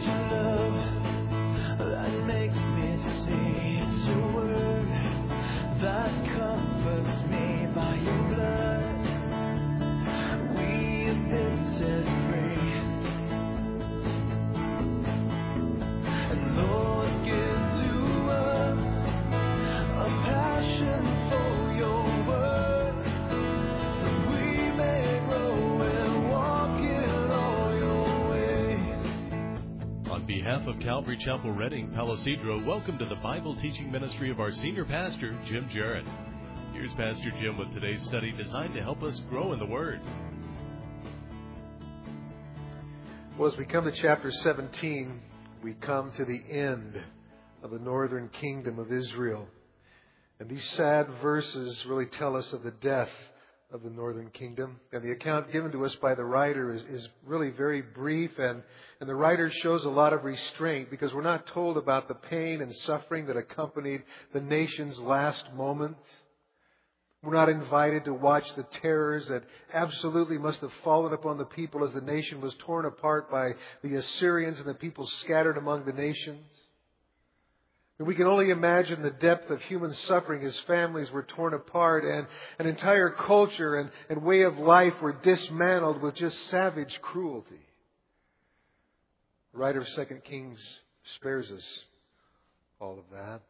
Of Calvary Chapel Redding, Palo Cedro, welcome to the Bible teaching ministry of our senior pastor, Jim Jarrett. Here's Pastor Jim with today's study designed to help us grow in the Word. Well, as we come to chapter 17, we come to the end of the northern kingdom of Israel. And these sad verses really tell us of the death of the northern kingdom. And the account given to us by the writer is really very brief, and the writer shows a lot of restraint because we're not told about the pain and suffering that accompanied the nation's last moments. We're not invited to watch the terrors that absolutely must have fallen upon the people as the nation was torn apart by the Assyrians and the people scattered among the nations. And we can only imagine the depth of human suffering as families were torn apart and an entire culture and way of life were dismantled with just savage cruelty. The writer of 2 Kings spares us all of that.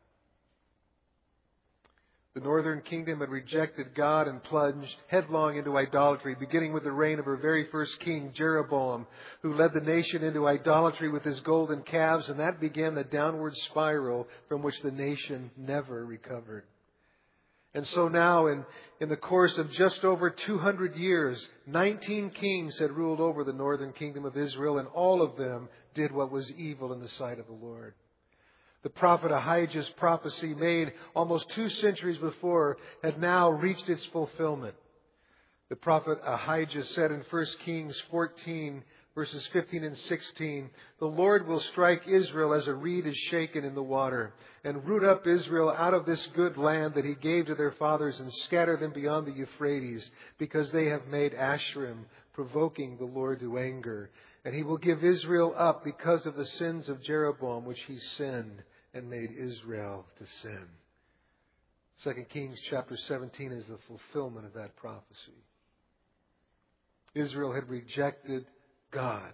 The northern kingdom had rejected God and plunged headlong into idolatry, beginning with the reign of her very first king, Jeroboam, who led the nation into idolatry with his golden calves, and that began the downward spiral from which the nation never recovered. And so now, in the course of just over 200 years, 19 kings had ruled over the northern kingdom of Israel, and all of them did what was evil in the sight of the Lord. The prophet Ahijah's prophecy made almost 2 centuries before had now reached its fulfillment. The prophet Ahijah said in 1 Kings 14, verses 15 and 16, "The Lord will strike Israel as a reed is shaken in the water, and root up Israel out of this good land that He gave to their fathers, and scatter them beyond the Euphrates, because they have made Asherim, provoking the Lord to anger. And He will give Israel up because of the sins of Jeroboam, which he sinned and made Israel to sin." 2 Kings chapter 17 is the fulfillment of that prophecy. Israel had rejected God.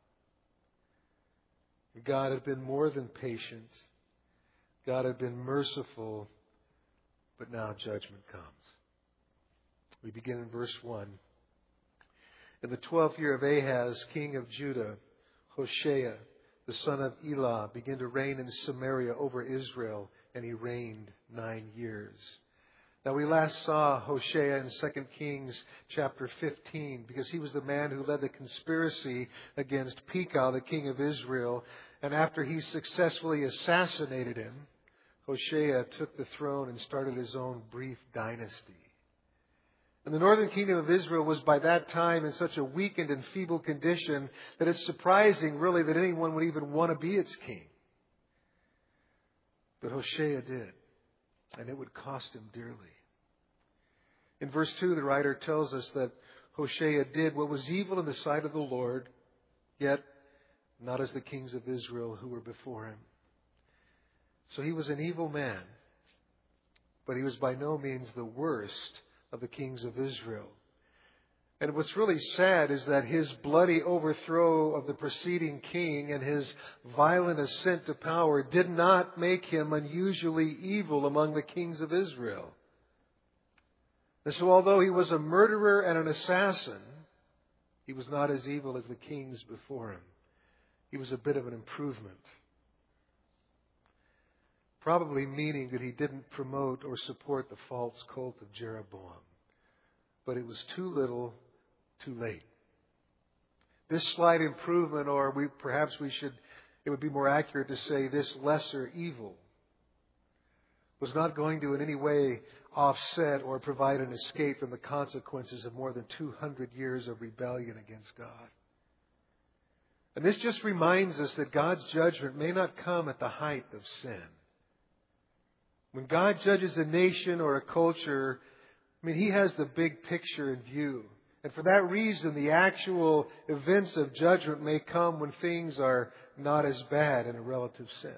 God had been more than patient. God had been merciful. But now judgment comes. We begin in verse 1. In the 12th year of Ahaz, king of Judah, Hoshea, the son of Elah, began to reign in Samaria over Israel, and he reigned 9 years. Now we last saw Hoshea in 2 Kings chapter 15, because he was the man who led the conspiracy against Pekah, the king of Israel. And after he successfully assassinated him, Hoshea took the throne and started his own brief dynasty. And the northern kingdom of Israel was by that time in such a weakened and feeble condition that it's surprising, really, that anyone would even want to be its king. But Hoshea did, and it would cost him dearly. In verse 2, the writer tells us that Hoshea did what was evil in the sight of the Lord, yet not as the kings of Israel who were before him. So he was an evil man, but he was by no means the worst of the kings of Israel. And what's really sad is that his bloody overthrow of the preceding king and his violent ascent to power did not make him unusually evil among the kings of Israel. And so although he was a murderer and an assassin, he was not as evil as the kings before him. He was a bit of an improvement. Probably meaning that he didn't promote or support the false cult of Jeroboam. But it was too little, too late. This slight improvement, or it would be more accurate to say this lesser evil, was not going to in any way offset or provide an escape from the consequences of more than 200 years of rebellion against God. And this just reminds us that God's judgment may not come at the height of sin. When God judges a nation or a culture, He has the big picture in view. And for that reason, the actual events of judgment may come when things are not as bad in a relative sense.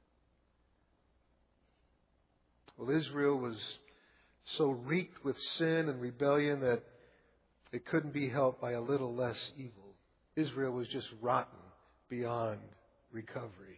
Well, Israel was so reeked with sin and rebellion that it couldn't be helped by a little less evil. Israel was just rotten beyond recovery.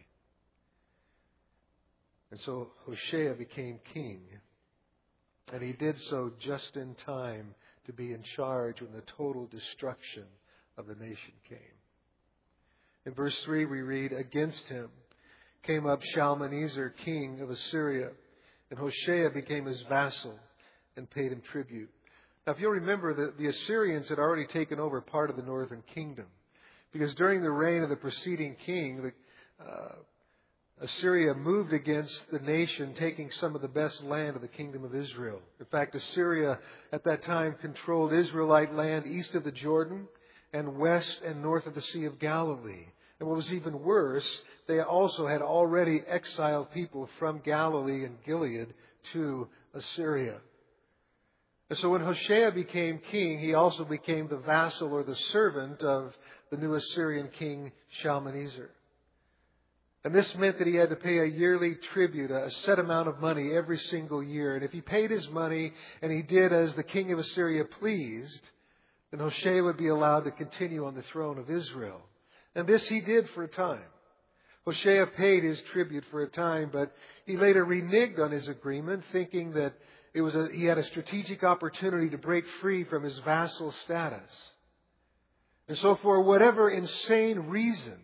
And so Hoshea became king. And he did so just in time to be in charge when the total destruction of the nation came. In verse 3 we read, "Against him came up Shalmaneser, king of Assyria, and Hoshea became his vassal and paid him tribute." Now, if you'll remember, the Assyrians had already taken over part of the northern kingdom. Because during the reign of the preceding king, Assyria moved against the nation, taking some of the best land of the kingdom of Israel. In fact, Assyria at that time controlled Israelite land east of the Jordan and west and north of the Sea of Galilee. And what was even worse, they also had already exiled people from Galilee and Gilead to Assyria. And so when Hoshea became king, he also became the vassal or the servant of the new Assyrian king Shalmaneser. And this meant that he had to pay a yearly tribute, a set amount of money every single year. And if he paid his money and he did as the king of Assyria pleased, then Hoshea would be allowed to continue on the throne of Israel. And this he did for a time. Hoshea paid his tribute for a time, but he later reneged on his agreement, thinking that he had a strategic opportunity to break free from his vassal status. And so for whatever insane reason,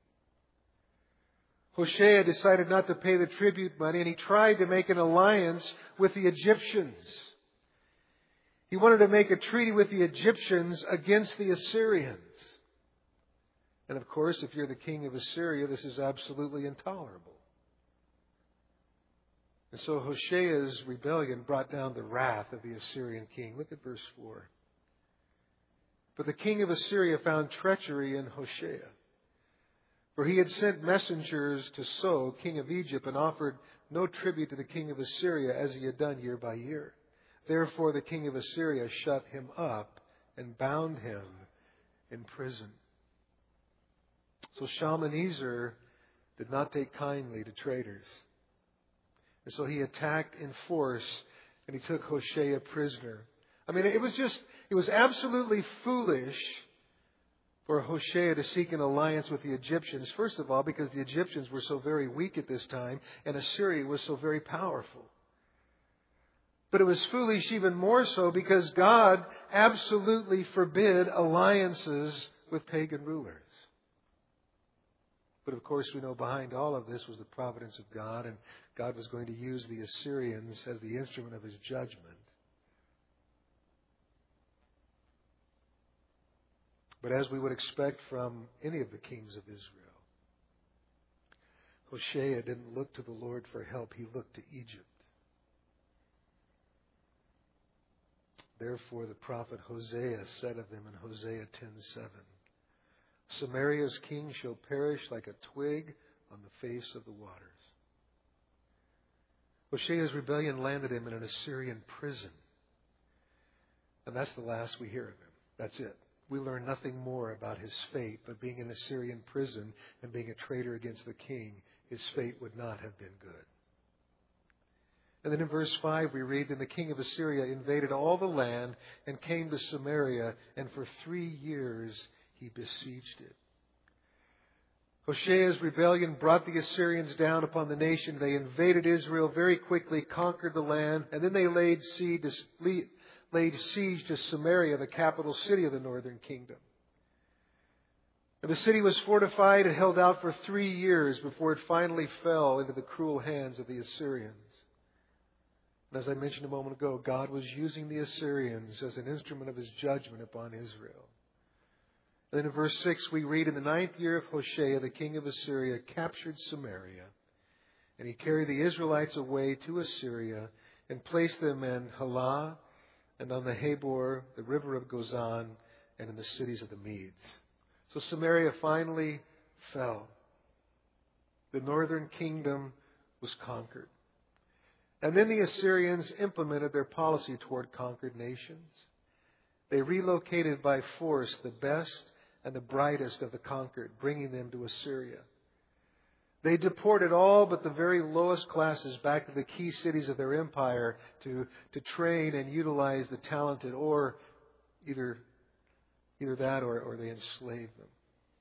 Hoshea decided not to pay the tribute money, and he tried to make an alliance with the Egyptians. He wanted to make a treaty with the Egyptians against the Assyrians. And of course, if you're the king of Assyria, this is absolutely intolerable. And so Hoshea's rebellion brought down the wrath of the Assyrian king. Look at verse 4. "But the king of Assyria found treachery in Hoshea. For he had sent messengers to So, king of Egypt, and offered no tribute to the king of Assyria as he had done year by year. Therefore the king of Assyria shut him up and bound him in prison." So Shalmaneser did not take kindly to traitors. And so he attacked in force and he took Hoshea prisoner. I mean, it was absolutely foolish for Hoshea to seek an alliance with the Egyptians. First of all, because the Egyptians were so very weak at this time and Assyria was so very powerful. But it was foolish even more so because God absolutely forbid alliances with pagan rulers. But of course we know behind all of this was the providence of God, and God was going to use the Assyrians as the instrument of His judgment. But as we would expect from any of the kings of Israel, Hoshea didn't look to the Lord for help. He looked to Egypt. Therefore the prophet Hosea said of him in Hosea 10:7, "Samaria's king shall perish like a twig on the face of the waters." Hoshea's rebellion landed him in an Assyrian prison. And that's the last we hear of him. That's it. We learn nothing more about his fate, but being in an Assyrian prison and being a traitor against the king, his fate would not have been good. And then in verse 5 we read, "Then the king of Assyria invaded all the land and came to Samaria, and for 3 years he besieged it." Hoshea's rebellion brought the Assyrians down upon the nation. They invaded Israel very quickly, conquered the land, and then they laid siege to Samaria, the capital city of the northern kingdom. And the city was fortified and held out for 3 years before it finally fell into the cruel hands of the Assyrians. And as I mentioned a moment ago, God was using the Assyrians as an instrument of His judgment upon Israel. And then in verse 6 we read, "In the 9th year of Hoshea, the king of Assyria captured Samaria, and he carried the Israelites away to Assyria and placed them in Halah and on the Habor, the river of Gozan, and in the cities of the Medes." So Samaria finally fell. The northern kingdom was conquered. And then the Assyrians implemented their policy toward conquered nations. They relocated by force the best and the brightest of the conquered, bringing them to Assyria. They deported all but the very lowest classes back to the key cities of their empire to train and utilize the talented, or either that or they enslaved them.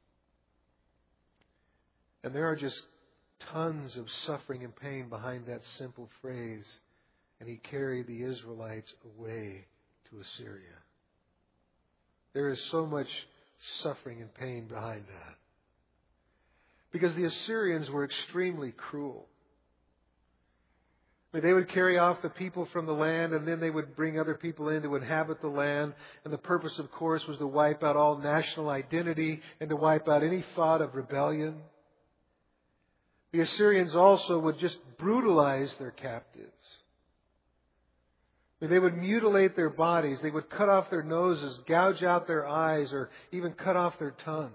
And there are just tons of suffering and pain behind that simple phrase, and He carried the Israelites away to Assyria. There is so much suffering and pain behind that. Because the Assyrians were extremely cruel. I mean, they would carry off the people from the land, and then they would bring other people in to inhabit the land. And the purpose, of course, was to wipe out all national identity and to wipe out any thought of rebellion. The Assyrians also would just brutalize their captives. I mean, they would mutilate their bodies. They would cut off their noses, gouge out their eyes, or even cut off their tongues.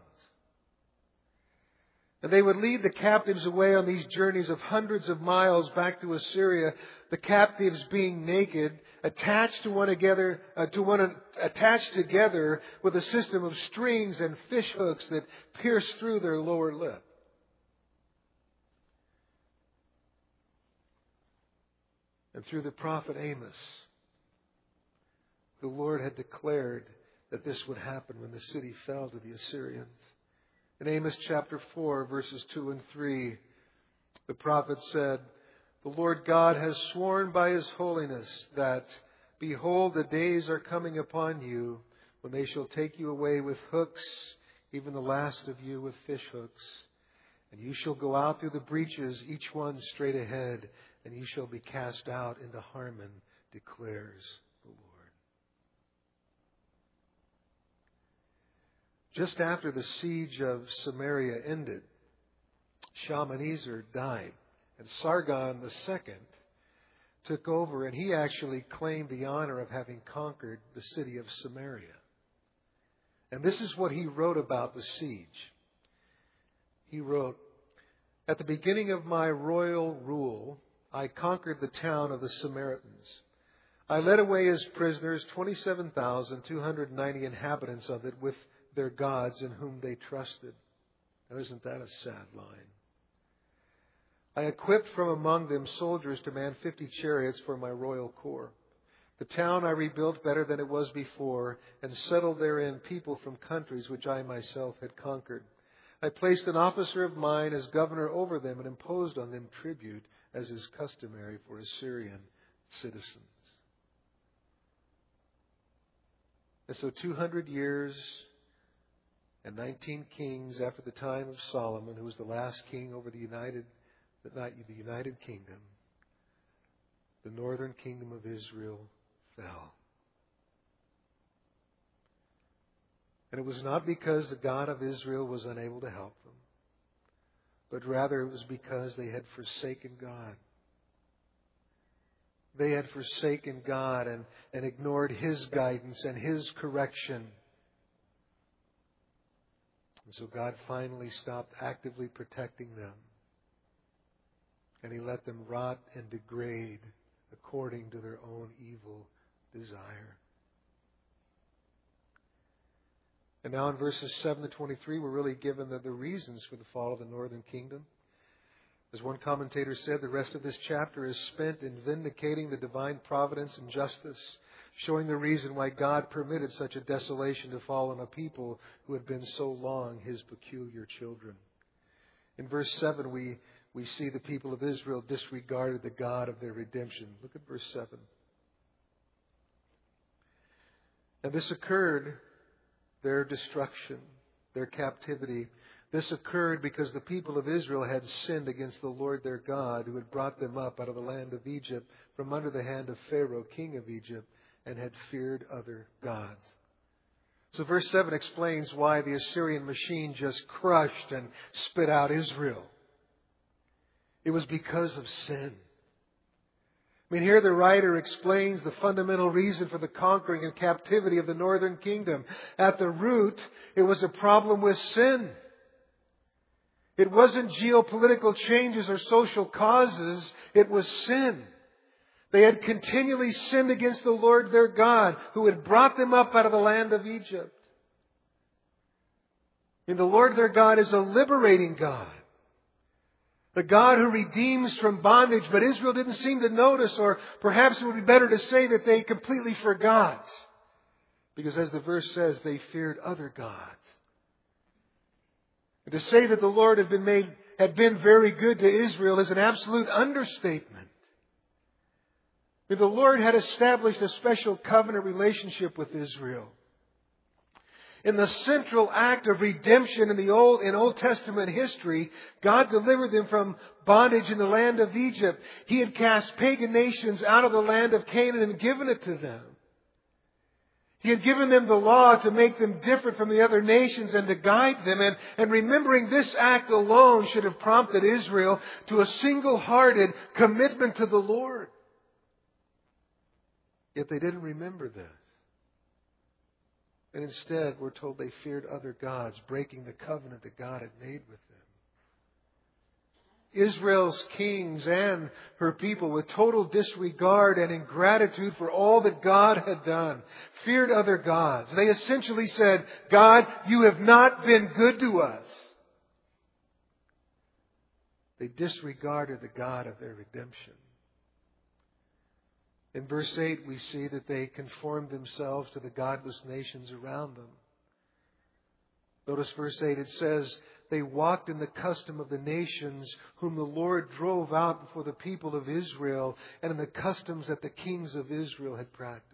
And they would lead the captives away on these journeys of hundreds of miles back to Assyria, the captives being naked, attached together with a system of strings and fish hooks that pierced through their lower lip. And through the prophet Amos, the Lord had declared that this would happen when the city fell to the Assyrians. In Amos chapter 4, verses 2 and 3, the prophet said, "The Lord God has sworn by His holiness that, behold, the days are coming upon you when they shall take you away with hooks, even the last of you with fish hooks. And you shall go out through the breaches, each one straight ahead, and you shall be cast out into Harmon, declares the Lord." Just after the siege of Samaria ended, Shalmaneser died, and Sargon II took over, and he actually claimed the honor of having conquered the city of Samaria. And this is what he wrote about the siege. He wrote, "At the beginning of my royal rule, I conquered the town of the Samaritans. I led away as prisoners 27,290 inhabitants of it with their gods in whom they trusted." Now, isn't that a sad line? "I equipped from among them soldiers to man 50 chariots for my royal corps. The town I rebuilt better than it was before, and settled therein people from countries which I myself had conquered. I placed an officer of mine as governor over them and imposed on them tribute, as is customary for Assyrian citizens." And so 200 years and 19 kings after the time of Solomon, who was the last king over the United Kingdom, the northern kingdom of Israel fell. And it was not because the God of Israel was unable to help them, but rather it was because they had forsaken God. They had forsaken God and ignored His guidance and His correction. And so God finally stopped actively protecting them. And He let them rot and degrade according to their own evil desire. And now in verses 7 to 23, we're really given the reasons for the fall of the northern kingdom. As one commentator said, the rest of this chapter is spent in vindicating the divine providence and justice, showing the reason why God permitted such a desolation to fall on a people who had been so long His peculiar children. In verse 7, we see the people of Israel disregarded the God of their redemption. Look at verse 7. "And this occurred," their destruction, their captivity, "this occurred because the people of Israel had sinned against the Lord their God, who had brought them up out of the land of Egypt from under the hand of Pharaoh, king of Egypt, and had feared other gods." So verse 7 explains why the Assyrian machine just crushed and spit out Israel. It was because of sin. I mean, here the writer explains the fundamental reason for the conquering and captivity of the northern kingdom. At the root, it was a problem with sin. It wasn't geopolitical changes or social causes. It was sin. They had continually sinned against the Lord their God, who had brought them up out of the land of Egypt. And the Lord their God is a liberating God. The God who redeems from bondage. But Israel didn't seem to notice, or perhaps it would be better to say that they completely forgot. Because as the verse says, they feared other gods. And to say that the Lord had been very good to Israel is an absolute understatement. The Lord had established a special covenant relationship with Israel. In the central act of redemption in Old Testament history, God delivered them from bondage in the land of Egypt. He had cast pagan nations out of the land of Canaan and given it to them. He had given them the law to make them different from the other nations and to guide them. And remembering this act alone should have prompted Israel to a single-hearted commitment to the Lord. Yet they didn't remember this. And instead, we're told they feared other gods, breaking the covenant that God had made with them. Israel's kings and her people, with total disregard and ingratitude for all that God had done, feared other gods. They essentially said, God, you have not been good to us. They disregarded the God of their redemption. In verse 8, we see that they conformed themselves to the godless nations around them. Notice verse 8, it says, they walked in the custom of the nations whom the Lord drove out before the people of Israel, and in the customs that the kings of Israel had practiced.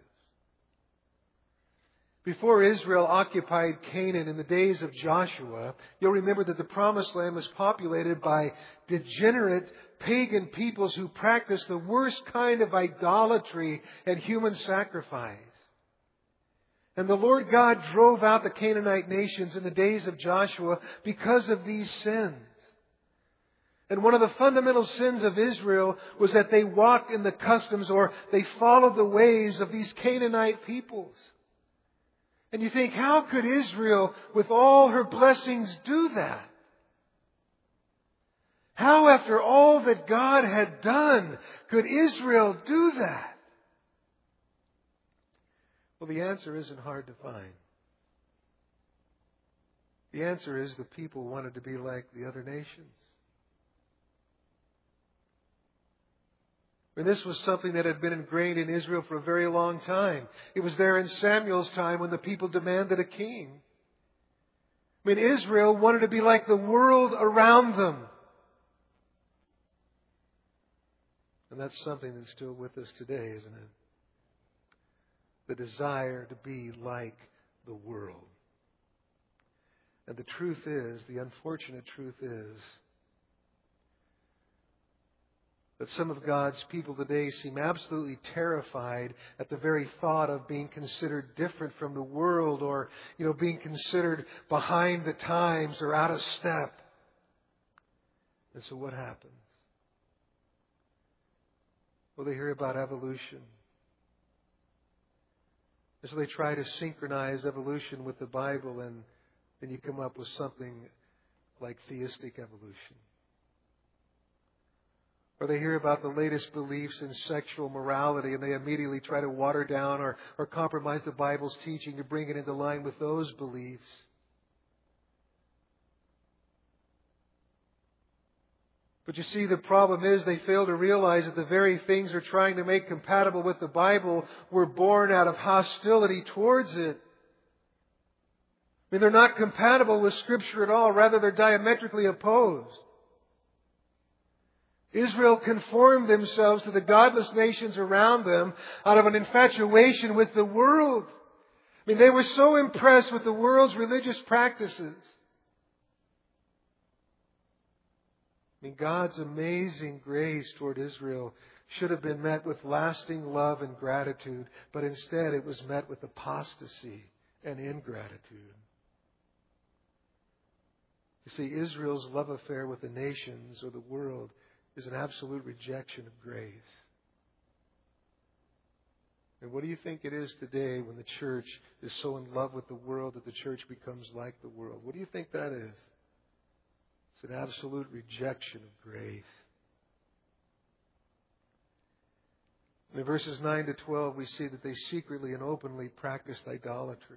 Before Israel occupied Canaan in the days of Joshua, you'll remember that the Promised Land was populated by degenerate pagan peoples who practiced the worst kind of idolatry and human sacrifice. And the Lord God drove out the Canaanite nations in the days of Joshua because of these sins. And one of the fundamental sins of Israel was that they walked in the customs, or they followed the ways of these Canaanite peoples. And you think, how could Israel, with all her blessings, do that? How, after all that God had done, could Israel do that? Well, the answer isn't hard to find. The answer is the people wanted to be like the other nations. And this was something that had been ingrained in Israel for a very long time. It was there in Samuel's time when the people demanded a king. Israel wanted to be like the world around them. And that's something that's still with us today, isn't it? The desire to be like the world. And the truth is, the unfortunate truth is, that some of God's people today seem absolutely terrified at the very thought of being considered different from the world, or, being considered behind the times or out of step. And so what happens? Well, they hear about evolution. And so they try to synchronize evolution with the Bible, and then you come up with something like theistic evolution. Or they hear about the latest beliefs in sexual morality, and they immediately try to water down or compromise the Bible's teaching to bring it into line with those beliefs. But you see, the problem is they fail to realize that the very things they're trying to make compatible with the Bible were born out of hostility towards it. They're not compatible with Scripture at all. Rather, they're diametrically opposed. Israel conformed themselves to the godless nations around them out of an infatuation with the world. They were so impressed with the world's religious practices. God's amazing grace toward Israel should have been met with lasting love and gratitude, but instead it was met with apostasy and ingratitude. You see, Israel's love affair with the nations or the world is an absolute rejection of grace. And what do you think it is today when the church is so in love with the world that the church becomes like the world? What do you think that is? It's an absolute rejection of grace. In verses 9 to 12, we see that they secretly and openly practiced idolatry.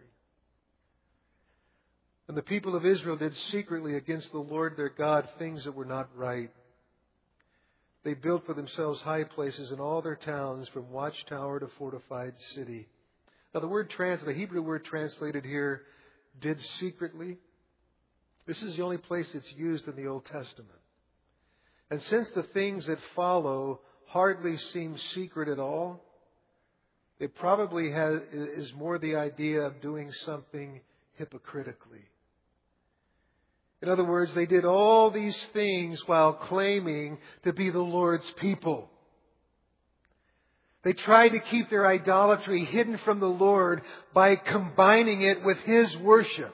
And the people of Israel did secretly against the Lord their God things that were not right. They built for themselves high places in all their towns, from watchtower to fortified city. Now the Hebrew word translated here, did secretly. This is the only place it's used in the Old Testament. And since the things that follow hardly seem secret at all, it probably is more the idea of doing something hypocritically. In other words, they did all these things while claiming to be the Lord's people. They tried to keep their idolatry hidden from the Lord by combining it with His worship.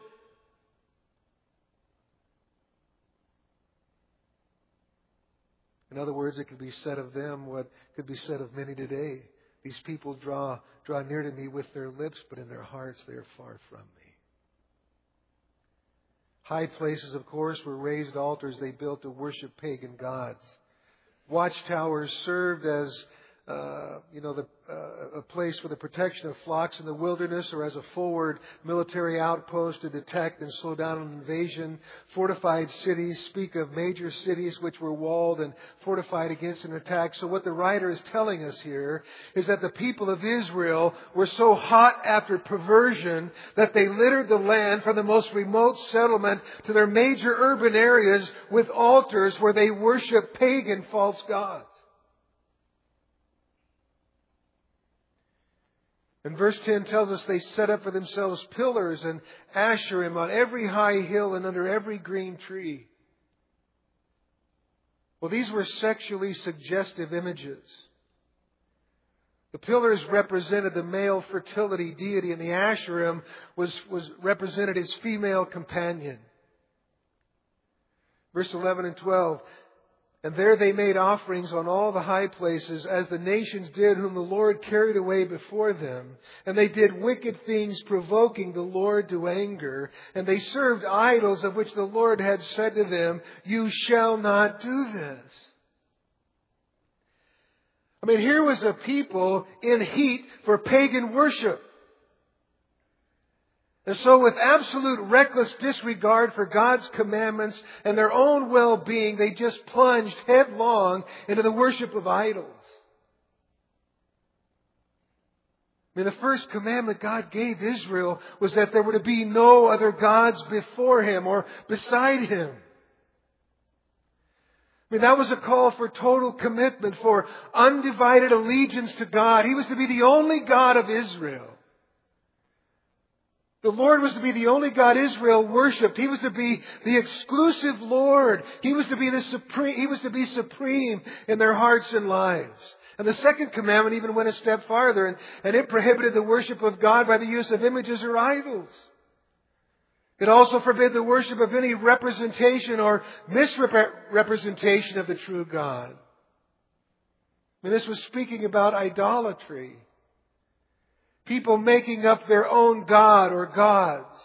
In other words, it could be said of them what could be said of many today. These people draw near to me with their lips, but in their hearts they are far from me. High places, of course, were raised altars they built to worship pagan gods. Watchtowers served as a place for the protection of flocks in the wilderness, or as a forward military outpost to detect and slow down an invasion. Fortified cities speak of major cities which were walled and fortified against an attack. So what the writer is telling us here is that the people of Israel were so hot after perversion that they littered the land from the most remote settlement to their major urban areas with altars where they worship pagan false gods. And verse 10 tells us they set up for themselves pillars and Asherim on every high hill and under every green tree. Well, these were sexually suggestive images. The pillars represented the male fertility deity, and the Asherim was represented his female companion. Verse 11 and 12. And there they made offerings on all the high places, as the nations did whom the Lord carried away before them. And they did wicked things, provoking the Lord to anger. And they served idols of which the Lord had said to them, "You shall not do this." I mean, here was a people in heat for pagan worship. And so with absolute reckless disregard for God's commandments and their own well-being, they just plunged headlong into the worship of idols. I mean, the first commandment God gave Israel was that there were to be no other gods before Him or beside Him. I mean, that was a call for total commitment, for undivided allegiance to God. He was to be the only God of Israel. The Lord was to be the only God Israel worshipped. He was to be the exclusive Lord. He was to be supreme in their hearts and lives. And the second commandment even went a step farther, and it prohibited the worship of God by the use of images or idols. It also forbid the worship of any representation or misrepresentation of the true God. I mean, this was speaking about idolatry. People making up their own God or gods.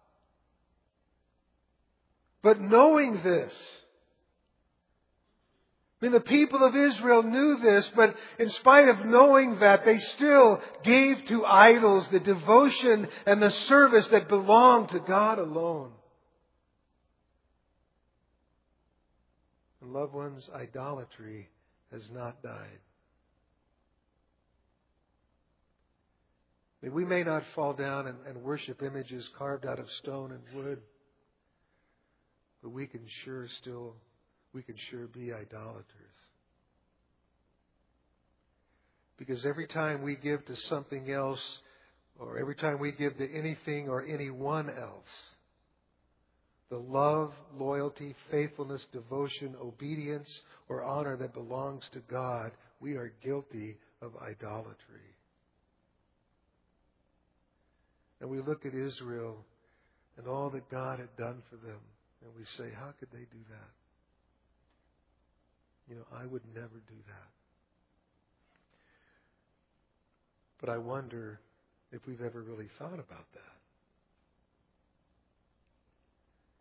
But knowing this, I mean, the people of Israel knew this, but in spite of knowing that, they still gave to idols the devotion and the service that belonged to God alone. And loved ones, idolatry has not died. We may not fall down and worship images carved out of stone and wood, but we can sure be idolaters. Because every time we give to something else, or every time we give to anything or anyone else, the love, loyalty, faithfulness, devotion, obedience, or honor that belongs to God, we are guilty of idolatry. And we look at Israel and all that God had done for them, and we say, how could they do that? You know, I would never do that. But I wonder if we've ever really thought about that.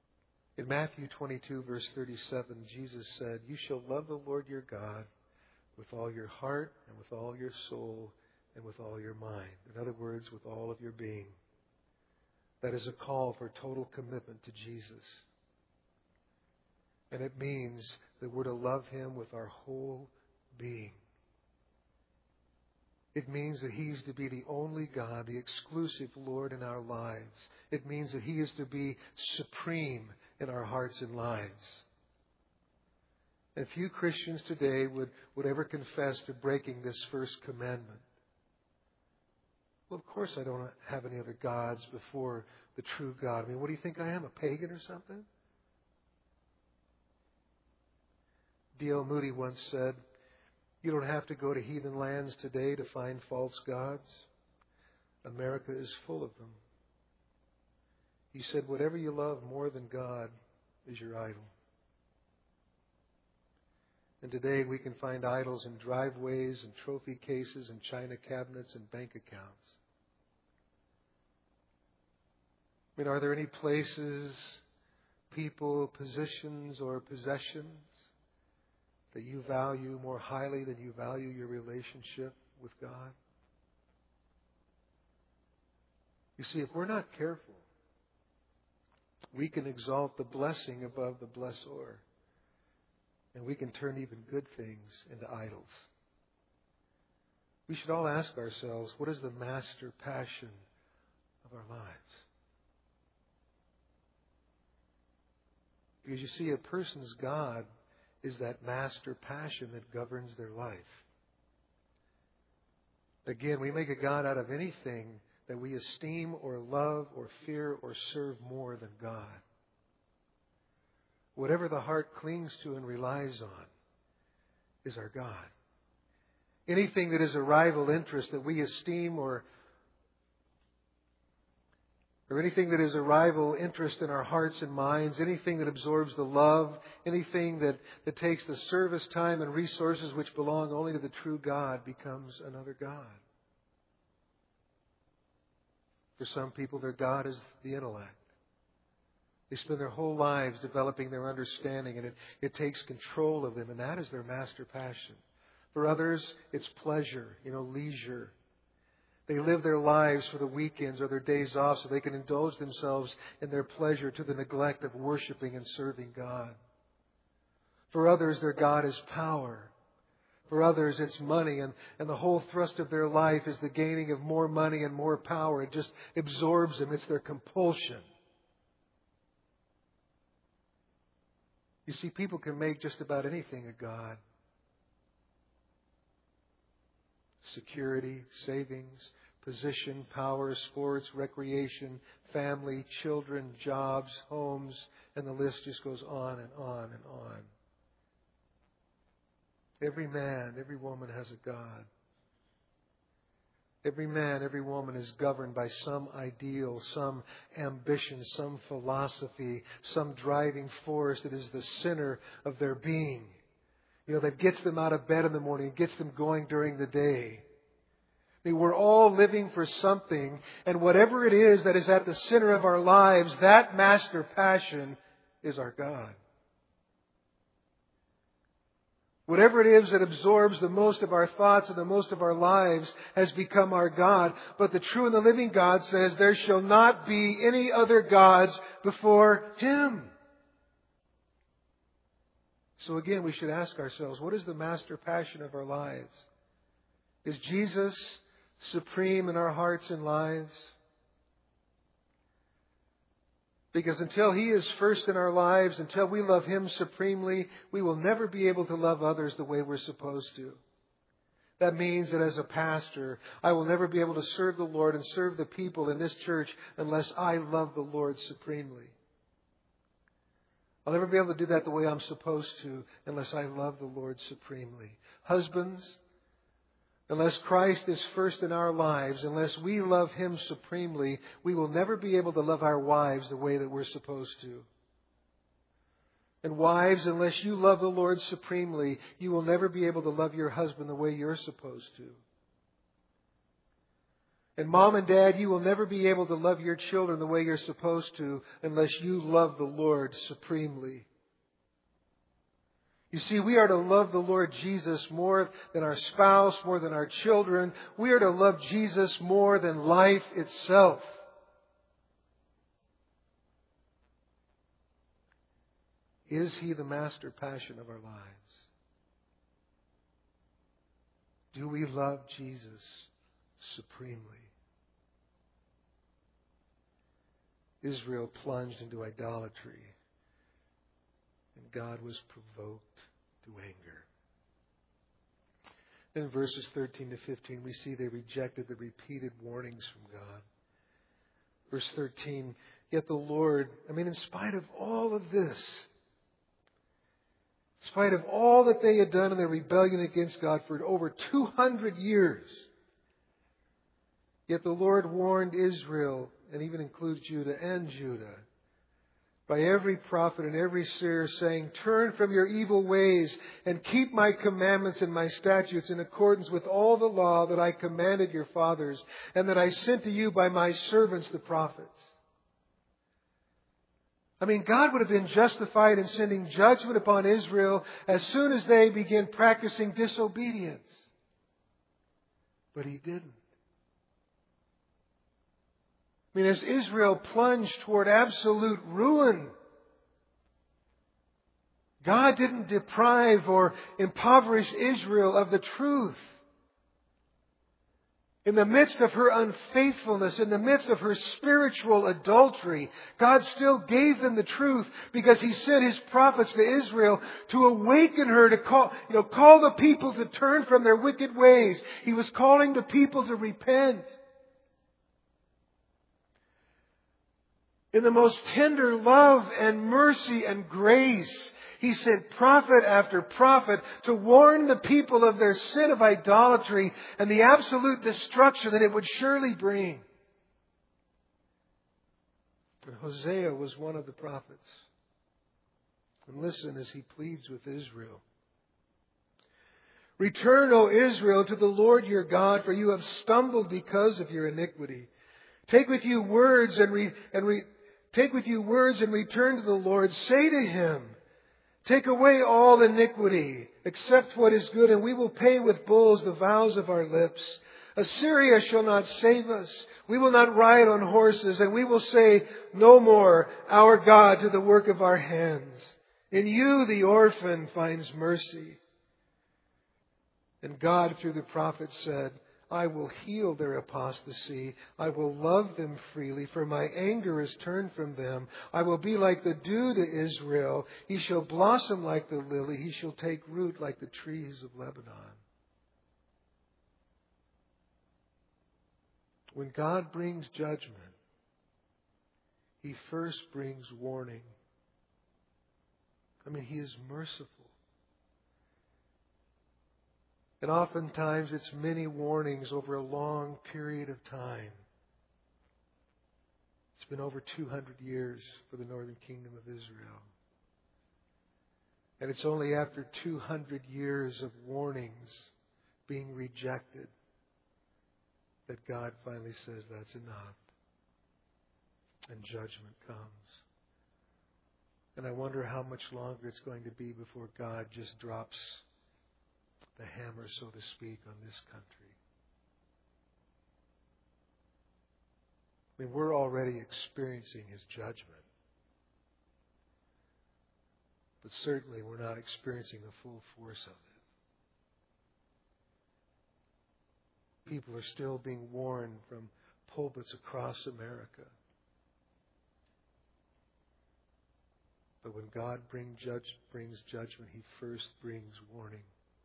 In Matthew 22, verse 37, Jesus said, "You shall love the Lord your God with all your heart and with all your soul and with all your mind. In other words, with all of your being. That is a call for total commitment to Jesus. And it means that we're to love Him with our whole being. It means that He is to be the only God, the exclusive Lord in our lives. It means that He is to be supreme in our hearts and lives. And few Christians today would ever confess to breaking this first commandment. Well, of course I don't have any other gods before the true God. I mean, what do you think I am, a pagan or something? D.L. Moody once said, "You don't have to go to heathen lands today to find false gods. America is full of them." He said, "Whatever you love more than God is your idol." And today we can find idols in driveways and trophy cases and china cabinets and bank accounts. I mean, are there any places, people, positions, or possessions that you value more highly than you value your relationship with God? You see, if we're not careful, we can exalt the blessing above the blessor. And we can turn even good things into idols. We should all ask ourselves, what is the master passion of our lives? Because you see, a person's God is that master passion that governs their life. Again, we make a God out of anything that we esteem or love or fear or serve more than God. Whatever the heart clings to and relies on is our God. Anything that is a rival interest that we esteem or anything that is a rival interest in our hearts and minds, anything that absorbs the love, anything that takes the service time and resources which belong only to the true God becomes another God. For some people, their God is the intellect. They spend their whole lives developing their understanding, and it takes control of them, and that is their master passion. For others, it's pleasure, leisure. They live their lives for the weekends or their days off so they can indulge themselves in their pleasure to the neglect of worshiping and serving God. For others, their God is power. For others, it's money, and the whole thrust of their life is the gaining of more money and more power. It just absorbs them. It's their compulsion. You see, people can make just about anything a God. Security, savings, position, power, sports, recreation, family, children, jobs, homes, and the list just goes on and on and on. Every man, every woman has a God. Every man, every woman is governed by some ideal, some ambition, some philosophy, some driving force that is the center of their being. That gets them out of bed in the morning, gets them going during the day. We're all living for something, and whatever it is that is at the center of our lives, that master passion is our God. Whatever it is that absorbs the most of our thoughts and the most of our lives has become our God. But the true and the living God says, there shall not be any other gods before Him. So again, we should ask ourselves, what is the master passion of our lives? Is Jesus supreme in our hearts and lives? Because until He is first in our lives, until we love Him supremely, we will never be able to love others the way we're supposed to. That means that as a pastor, I will never be able to serve the Lord and serve the people in this church unless I love the Lord supremely. I'll never be able to do that the way I'm supposed to unless I love the Lord supremely. Husbands, unless Christ is first in our lives, unless we love Him supremely, we will never be able to love our wives the way that we're supposed to. And wives, unless you love the Lord supremely, you will never be able to love your husband the way you're supposed to. And mom and dad, you will never be able to love your children the way you're supposed to unless you love the Lord supremely. You see, we are to love the Lord Jesus more than our spouse, more than our children. We are to love Jesus more than life itself. Is He the master passion of our lives? Do we love Jesus supremely? Israel plunged into idolatry, and God was provoked to anger. Then in verses 13 to 15, we see they rejected the repeated warnings from God. Verse 13, yet the Lord, in spite of all of this, in spite of all that they had done in their rebellion against God for over 200 years, yet the Lord warned Israel, and even includes Judah and Judah, by every prophet and every seer, saying, turn from your evil ways and keep my commandments and my statutes in accordance with all the law that I commanded your fathers and that I sent to you by my servants the prophets. God would have been justified in sending judgment upon Israel as soon as they began practicing disobedience. But He didn't. As Israel plunged toward absolute ruin, God didn't deprive or impoverish Israel of the truth. In the midst of her unfaithfulness, in the midst of her spiritual adultery, God still gave them the truth because He sent His prophets to Israel to awaken her, to call the people to turn from their wicked ways. He was calling the people to repent. In the most tender love and mercy and grace, He sent prophet after prophet to warn the people of their sin of idolatry and the absolute destruction that it would surely bring. And Hosea was one of the prophets. And listen as he pleads with Israel. Return, O Israel, to the Lord your God, for you have stumbled because of your iniquity. Take with you words and return to the Lord. Say to Him, take away all iniquity, accept what is good, and we will pay with bulls the vows of our lips. Assyria shall not save us. We will not ride on horses, and we will say no more, our God, to the work of our hands. In you the orphan finds mercy. And God, through the prophet, said, I will heal their apostasy. I will love them freely, for my anger is turned from them. I will be like the dew to Israel. He shall blossom like the lily. He shall take root like the trees of Lebanon. When God brings judgment, He first brings warning. He is merciful. And oftentimes it's many warnings over a long period of time. It's been over 200 years for the northern kingdom of Israel. And it's only after 200 years of warnings being rejected that God finally says that's enough. And judgment comes. And I wonder how much longer it's going to be before God just drops the hammer, so to speak, on this country. We're already experiencing His judgment. But certainly we're not experiencing the full force of it. People are still being warned from pulpits across America. But when God brings judgment, He first brings warning.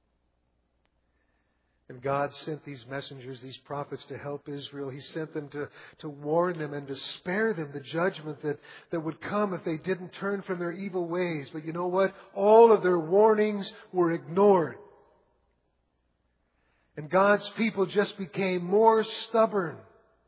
And God sent these messengers, these prophets, to help Israel. He sent them to warn them and to spare them the judgment that would come if they didn't turn from their evil ways. But you know what? All of their warnings were ignored. And God's people just became more stubborn.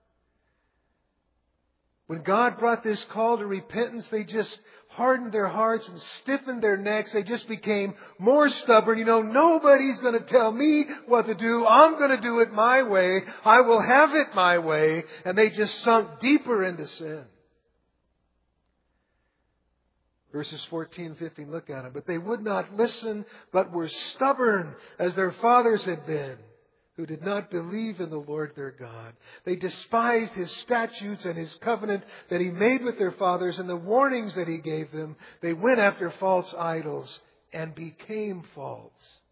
When God brought this call to repentance, they just hardened their hearts and stiffened their necks. They just became more stubborn. Nobody's going to tell me what to do. I'm going to do it my way. I will have it my way. And they just sunk deeper into sin. Verses 14 and 15, look at them. But they would not listen, but were stubborn as their fathers had been, who did not believe in the Lord their God. They despised His statutes and His covenant that He made with their fathers and the warnings that He gave them. They went after false idols and became false.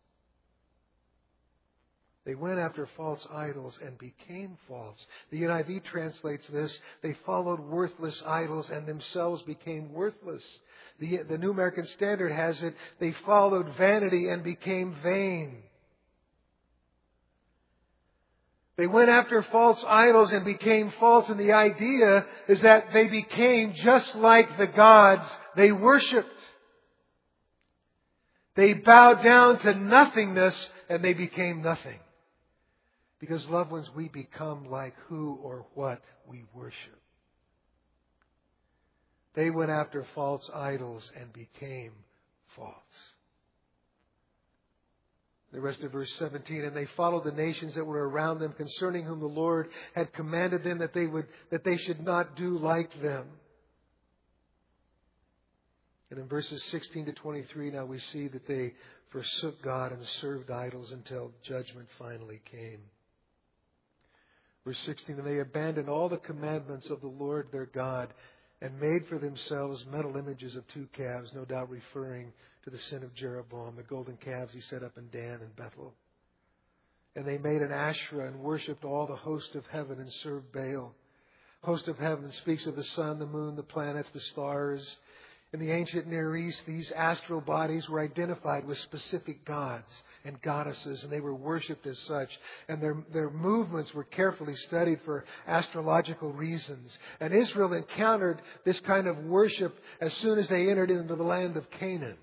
They went after false idols and became false. The NIV translates this, they followed worthless idols and themselves became worthless. The New American Standard has it, they followed vanity and became vain. They went after false idols and became false, and the idea is that they became just like the gods they worshipped. They bowed down to nothingness and they became nothing. Because, loved ones, we become like who or what we worship. They went after false idols and became false. The rest of verse 17, and they followed the nations that were around them, concerning whom the Lord had commanded them that they should not do like them. And in verses 16 to 23, now we see that they forsook God and served idols until judgment finally came. Verse 16, and they abandoned all the commandments of the Lord their God and made for themselves metal images of 2 calves, no doubt referring to the sin of Jeroboam, the golden calves he set up in Dan and Bethel. And they made an Asherah and worshipped all the host of heaven and served Baal. Host of heaven speaks of the sun, the moon, the planets, the stars. In the ancient Near East, these astral bodies were identified with specific gods and goddesses, and they were worshipped as such. And their movements were carefully studied for astrological reasons. And Israel encountered this kind of worship as soon as they entered into the land of Canaan.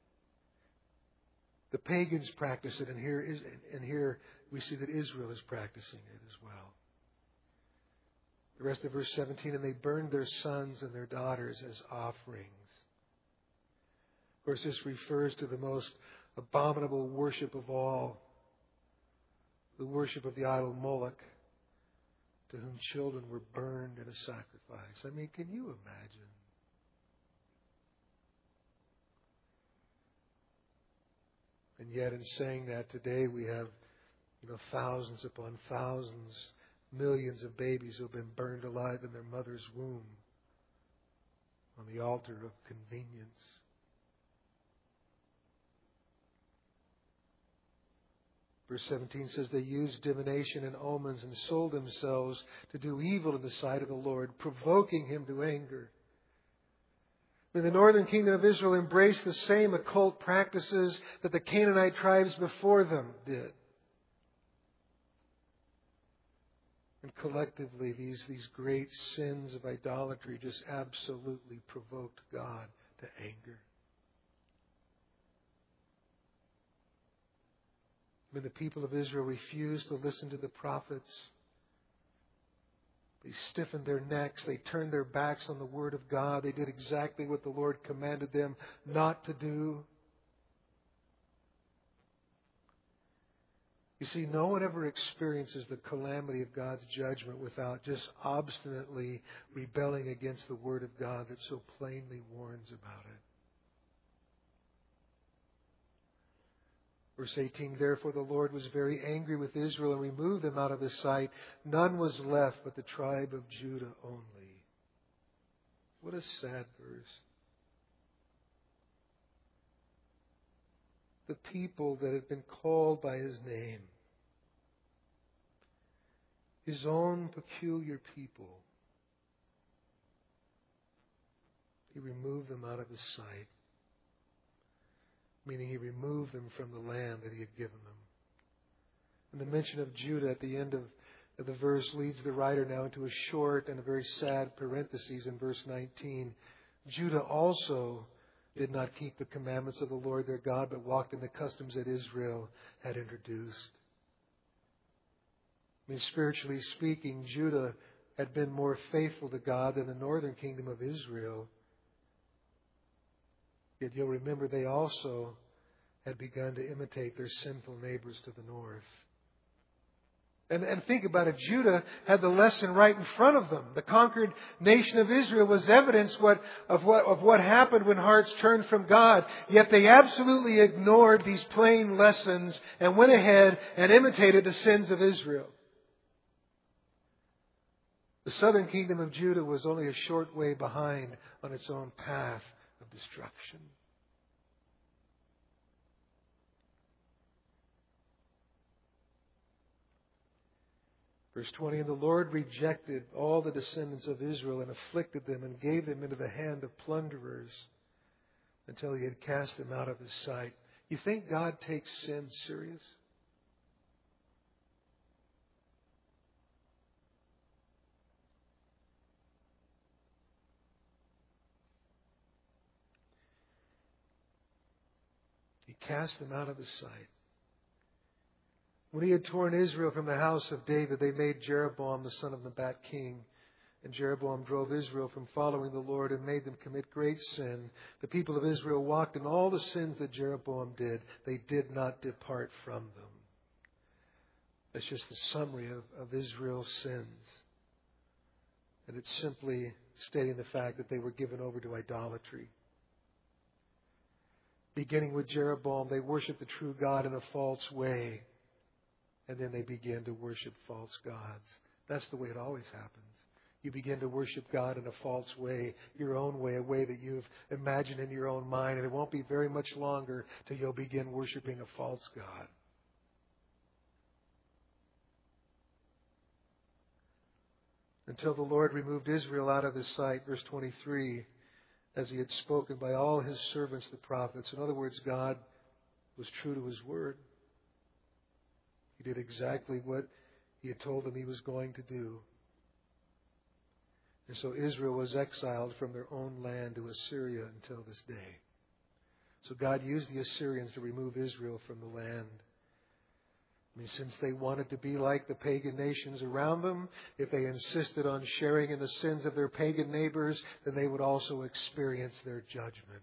The pagans practiced it, and here we see that Israel is practicing it as well. The rest of verse 17, and they burned their sons and their daughters as offerings. Of course, this refers to the most abominable worship of all, the worship of the idol Moloch, to whom children were burned in a sacrifice. I mean, can you imagine? And yet, in saying that, today we have, thousands upon thousands, millions of babies who have been burned alive in their mother's womb on the altar of convenience. Verse 17 says, they used divination and omens and sold themselves to do evil in the sight of the Lord, provoking Him to anger. And the northern kingdom of Israel embraced the same occult practices that the Canaanite tribes before them did. And collectively, these great sins of idolatry just absolutely provoked God to anger. When the people of Israel refused to listen to the prophets, they stiffened their necks, they turned their backs on the Word of God, they did exactly what the Lord commanded them not to do. You see, no one ever experiences the calamity of God's judgment without just obstinately rebelling against the Word of God that so plainly warns about it. Verse 18, therefore the Lord was very angry with Israel and removed them out of His sight. None was left but the tribe of Judah only. What a sad verse. The people that had been called by His name, His own peculiar people, He removed them out of His sight. Meaning He removed them from the land that He had given them. And the mention of Judah at the end of the verse leads the writer now into a short and a very sad parenthesis in verse 19. Judah also did not keep the commandments of the Lord their God, but walked in the customs that Israel had introduced. I mean, spiritually speaking, Judah had been more faithful to God than the northern kingdom of Israel. Yet you'll remember they also had begun to imitate their sinful neighbors to the north. And think about it. Judah had the lesson right in front of them. The conquered nation of Israel was evidence of what happened when hearts turned from God. Yet they absolutely ignored these plain lessons and went ahead and imitated the sins of Israel. The southern kingdom of Judah was only a short way behind on its own path of destruction. Verse 20, and the Lord rejected all the descendants of Israel and afflicted them and gave them into the hand of plunderers until He had cast them out of His sight. You think God takes sin serious? He cast them out of His sight. When He had torn Israel from the house of David, they made Jeroboam the son of Nebat king. And Jeroboam drove Israel from following the Lord and made them commit great sin. The people of Israel walked in all the sins that Jeroboam did. They did not depart from them. That's just the summary of Israel's sins. And it's simply stating the fact that they were given over to idolatry. Beginning with Jeroboam, they worshiped the true God in a false way. And then they began to worship false gods. That's the way it always happens. You begin to worship God in a false way, your own way, a way that you've imagined in your own mind. And it won't be very much longer till you'll begin worshiping a false God. Until the Lord removed Israel out of His sight, verse 23, as He had spoken by all His servants, the prophets. In other words, God was true to His word. He did exactly what He had told them He was going to do. And so Israel was exiled from their own land to Assyria until this day. So God used the Assyrians to remove Israel from the land. I mean, since they wanted to be like the pagan nations around them, if they insisted on sharing in the sins of their pagan neighbors, then they would also experience their judgment.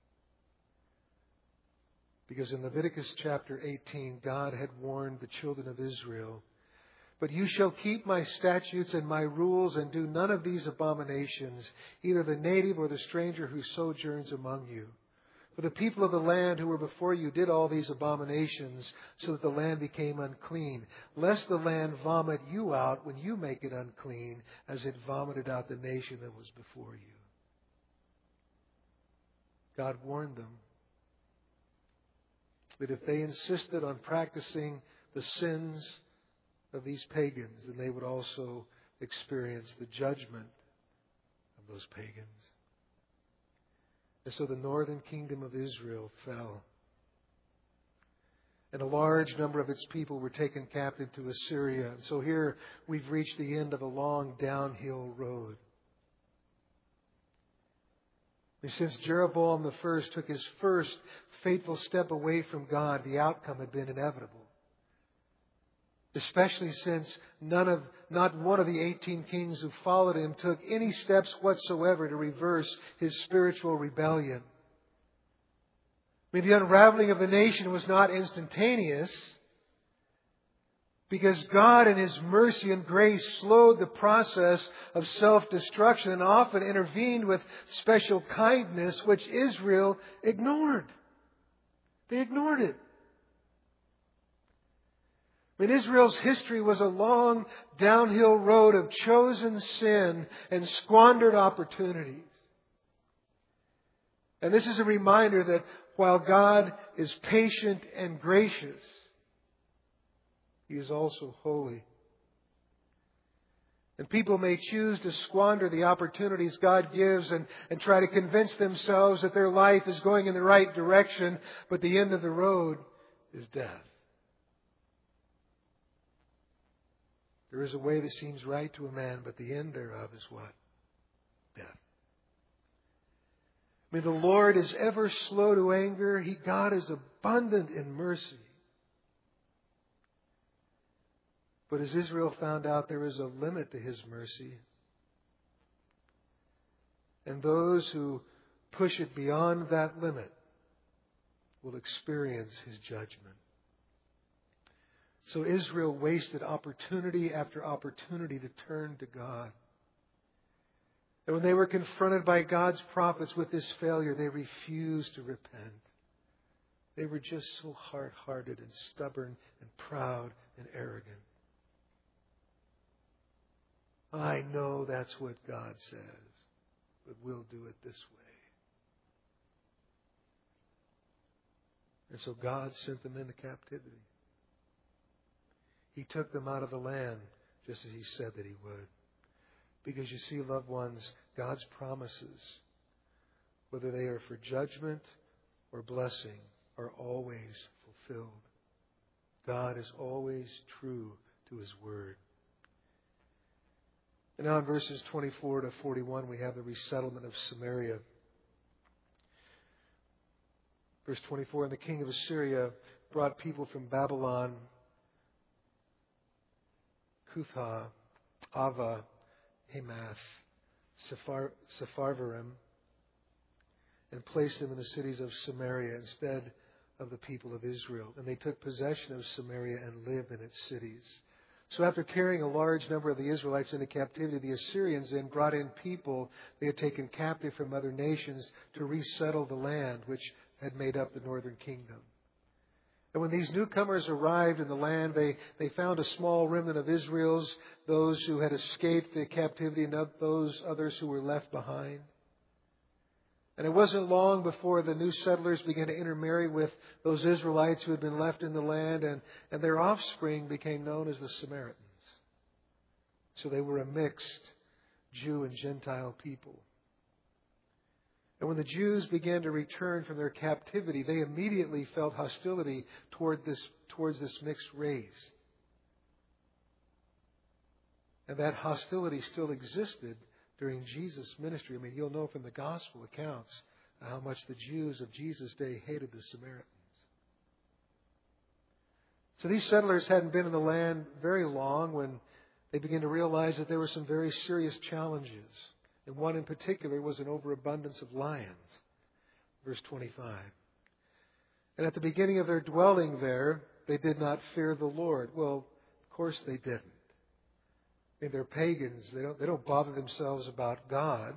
Because in Leviticus chapter 18, God had warned the children of Israel, but you shall keep my statutes and my rules and do none of these abominations, either the native or the stranger who sojourns among you. For the people of the land who were before you did all these abominations, so that the land became unclean, lest the land vomit you out when you make it unclean, as it vomited out the nation that was before you. God warned them that if they insisted on practicing the sins of these pagans, then they would also experience the judgment of those pagans. And so the northern kingdom of Israel fell. And a large number of its people were taken captive to Assyria. And so here we've reached the end of a long downhill road. And since Jeroboam I took his first fateful step away from God, the outcome had been inevitable. Especially since not one of the 18 kings who followed him took any steps whatsoever to reverse his spiritual rebellion. I mean, the unraveling of the nation was not instantaneous, because God in His mercy and grace slowed the process of self-destruction and often intervened with special kindness, which Israel ignored. They ignored it. I mean, Israel's history was a long downhill road of chosen sin and squandered opportunities. And this is a reminder that while God is patient and gracious, He is also holy. And people may choose to squander the opportunities God gives and try to convince themselves that their life is going in the right direction, but the end of the road is death. There is a way that seems right to a man, but the end thereof is what? Death. I mean, the Lord is ever slow to anger. God is abundant in mercy. But as Israel found out, there is a limit to His mercy. And those who push it beyond that limit will experience His judgment. So Israel wasted opportunity after opportunity to turn to God. And when they were confronted by God's prophets with this failure, they refused to repent. They were just so hard-hearted and stubborn and proud and arrogant. I know that's what God says, but we'll do it this way. And so God sent them into captivity. He took them out of the land just as He said that He would. Because you see, loved ones, God's promises, whether they are for judgment or blessing, are always fulfilled. God is always true to His Word. And now in verses 24 to 41, we have the resettlement of Samaria. Verse 24, and the king of Assyria brought people from Babylon, Cuthah, Ava, Hamath, Sepharvaim, and placed them in the cities of Samaria instead of the people of Israel. And they took possession of Samaria and lived in its cities. So after carrying a large number of the Israelites into captivity, the Assyrians then brought in people they had taken captive from other nations to resettle the land which had made up the northern kingdom. And when these newcomers arrived in the land, they found a small remnant of Israel's, those who had escaped the captivity and those others who were left behind. And it wasn't long before the new settlers began to intermarry with those Israelites who had been left in the land, and their offspring became known as the Samaritans. So they were a mixed Jew and Gentile people. And when the Jews began to return from their captivity, they immediately felt hostility towards this mixed race. And that hostility still existed during Jesus' ministry. I mean, you'll know from the gospel accounts how much the Jews of Jesus' day hated the Samaritans. So these settlers hadn't been in the land very long when they began to realize that there were some very serious challenges. And one in particular was an overabundance of lions. Verse 25. And at the beginning of their dwelling there, they did not fear the Lord. Well, of course they didn't. I mean, they're pagans. They don't bother themselves about God.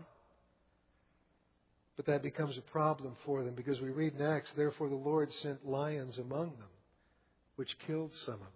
But that becomes a problem for them because we read next, therefore the Lord sent lions among them, which killed some of them.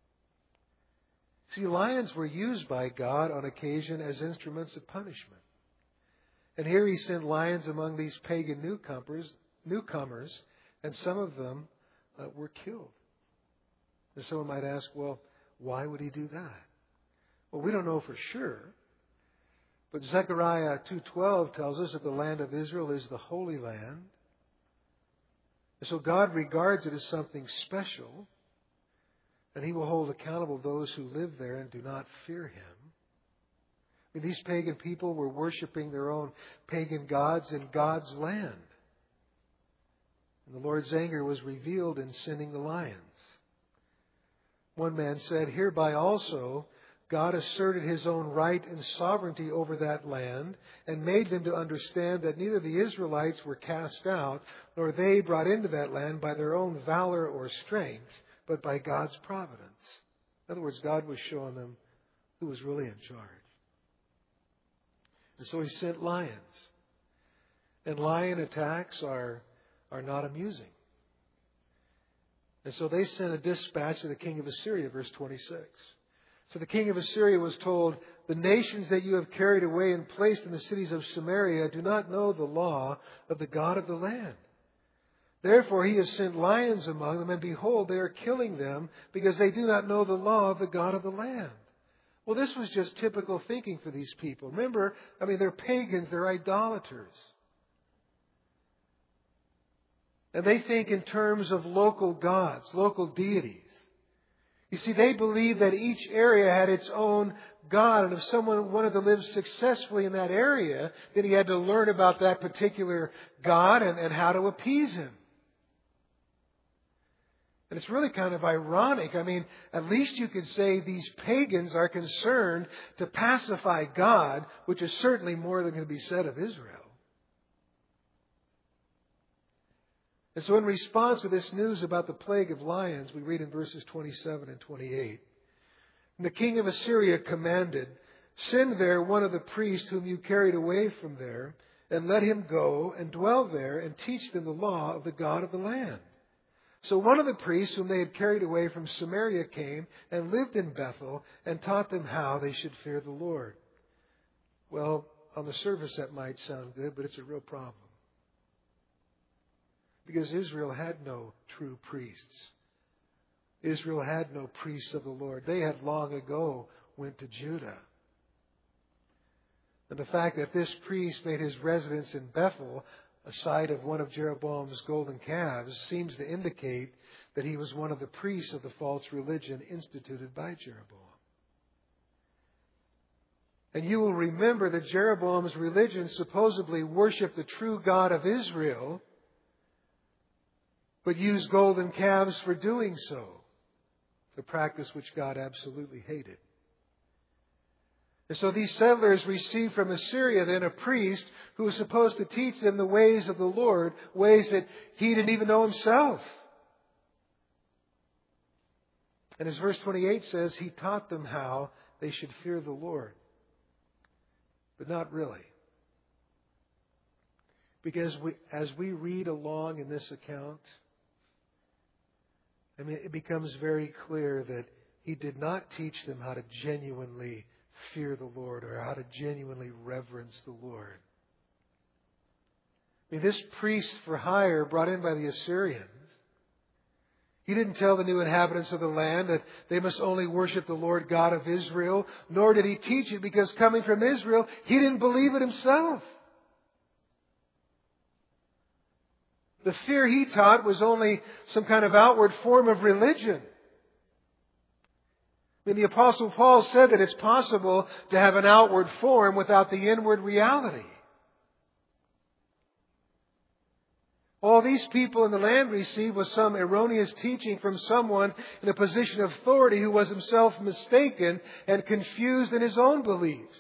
See, lions were used by God on occasion as instruments of punishment. And here He sent lions among these pagan newcomers, and some of them were killed. And someone might ask, well, why would He do that? Well, we don't know for sure. But Zechariah 2:12 tells us that the land of Israel is the Holy Land. And so God regards it as something special, and He will hold accountable those who live there and do not fear Him. I mean, these pagan people were worshiping their own pagan gods in God's land. And the Lord's anger was revealed in sending the lions. One man said, hereby also God asserted His own right and sovereignty over that land and made them to understand that neither the Israelites were cast out nor they brought into that land by their own valor or strength, but by God's providence. In other words, God was showing them who was really in charge. And so He sent lions. And lion attacks are not amusing. And so they sent a dispatch to the king of Assyria, verse 26. So the king of Assyria was told, the nations that you have carried away and placed in the cities of Samaria do not know the law of the God of the land. Therefore He has sent lions among them, and behold, they are killing them because they do not know the law of the God of the land. Well, this was just typical thinking for these people. Remember, they're pagans, they're idolaters. And they think in terms of local gods, local deities. You see, they believed that each area had its own God, and if someone wanted to live successfully in that area, then he had to learn about that particular God and how to appease Him. And it's really kind of ironic. At least you could say these pagans are concerned to pacify God, which is certainly more than can be said of Israel. And so in response to this news about the plague of lions, we read in verses 27 and 28, "And the king of Assyria commanded, 'Send there one of the priests whom you carried away from there, and let him go and dwell there and teach them the law of the God of the land.' So one of the priests whom they had carried away from Samaria came and lived in Bethel and taught them how they should fear the Lord." Well, on the surface that might sound good, but it's a real problem. Because Israel had no true priests. Israel had no priests of the Lord. They had long ago went to Judah. And the fact that this priest made his residence in Bethel, a site of one of Jeroboam's golden calves, seems to indicate that he was one of the priests of the false religion instituted by Jeroboam. And you will remember that Jeroboam's religion supposedly worshipped the true God of Israel, but used golden calves for doing so, a practice which God absolutely hated. And so these settlers received from Assyria then a priest who was supposed to teach them the ways of the Lord, ways that he didn't even know himself. And as verse 28 says, he taught them how they should fear the Lord. But not really. Because as we read along in this account, it becomes very clear that he did not teach them how to genuinely fear the Lord or how to genuinely reverence the Lord. This priest for hire brought in by the Assyrians, he didn't tell the new inhabitants of the land that they must only worship the Lord God of Israel, nor did he teach it because coming from Israel, he didn't believe it himself. The fear he taught was only some kind of outward form of religion. The Apostle Paul said that it's possible to have an outward form without the inward reality. All these people in the land received was some erroneous teaching from someone in a position of authority who was himself mistaken and confused in his own beliefs.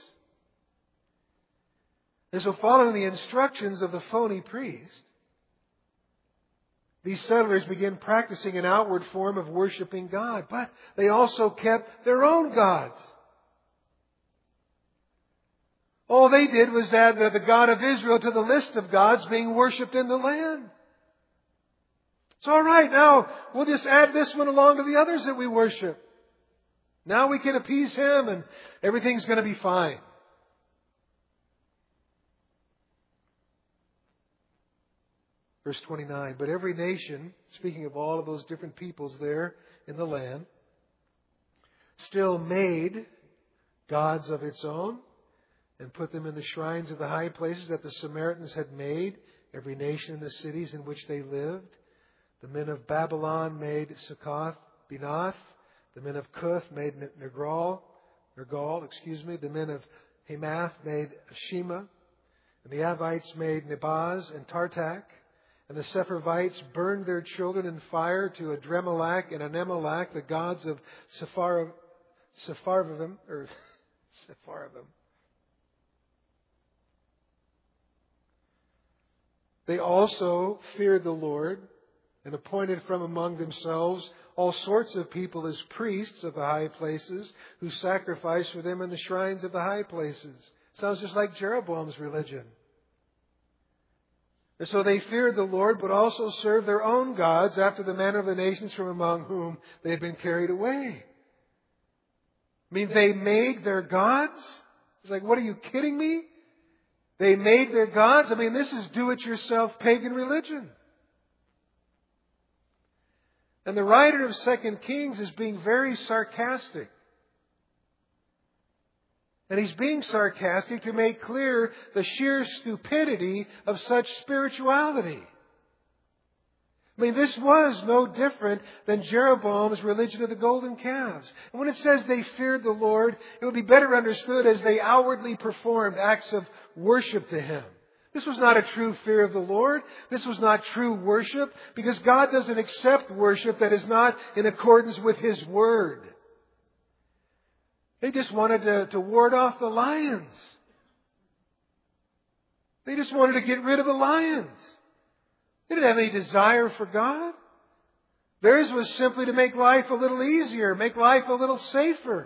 And so following the instructions of the phony priest, these settlers began practicing an outward form of worshiping God, but they also kept their own gods. All they did was add the God of Israel to the list of gods being worshipped in the land. It's all right, now we'll just add this one along to the others that we worship. Now we can appease him and everything's going to be fine. Verse 29, but every nation, speaking of all of those different peoples there in the land, still made gods of its own and put them in the shrines of the high places that the Samaritans had made, every nation in the cities in which they lived. The men of Babylon made Succoth, Benoth. The men of Cuth made Nergal. The men of Hamath made Ashima. And the Avites made Nebaz and Tartak. And the Sepharvites burned their children in fire to Adremelech and Anemelech, the gods of Sepharvaim. They also feared the Lord and appointed from among themselves all sorts of people as priests of the high places who sacrificed for them in the shrines of the high places. Sounds just like Jeroboam's religion. And so they feared the Lord, but also served their own gods after the manner of the nations from among whom they had been carried away. They made their gods? It's like, what, are you kidding me? They made their gods? This is do-it-yourself pagan religion. And the writer of 2 Kings is being very sarcastic. And he's being sarcastic to make clear the sheer stupidity of such spirituality. This was no different than Jeroboam's religion of the golden calves. And when it says they feared the Lord, it would be better understood as they outwardly performed acts of worship to Him. This was not a true fear of the Lord. This was not true worship, because God doesn't accept worship that is not in accordance with His Word. They just wanted to ward off the lions. They just wanted to get rid of the lions. They didn't have any desire for God. Theirs was simply to make life a little easier, make life a little safer.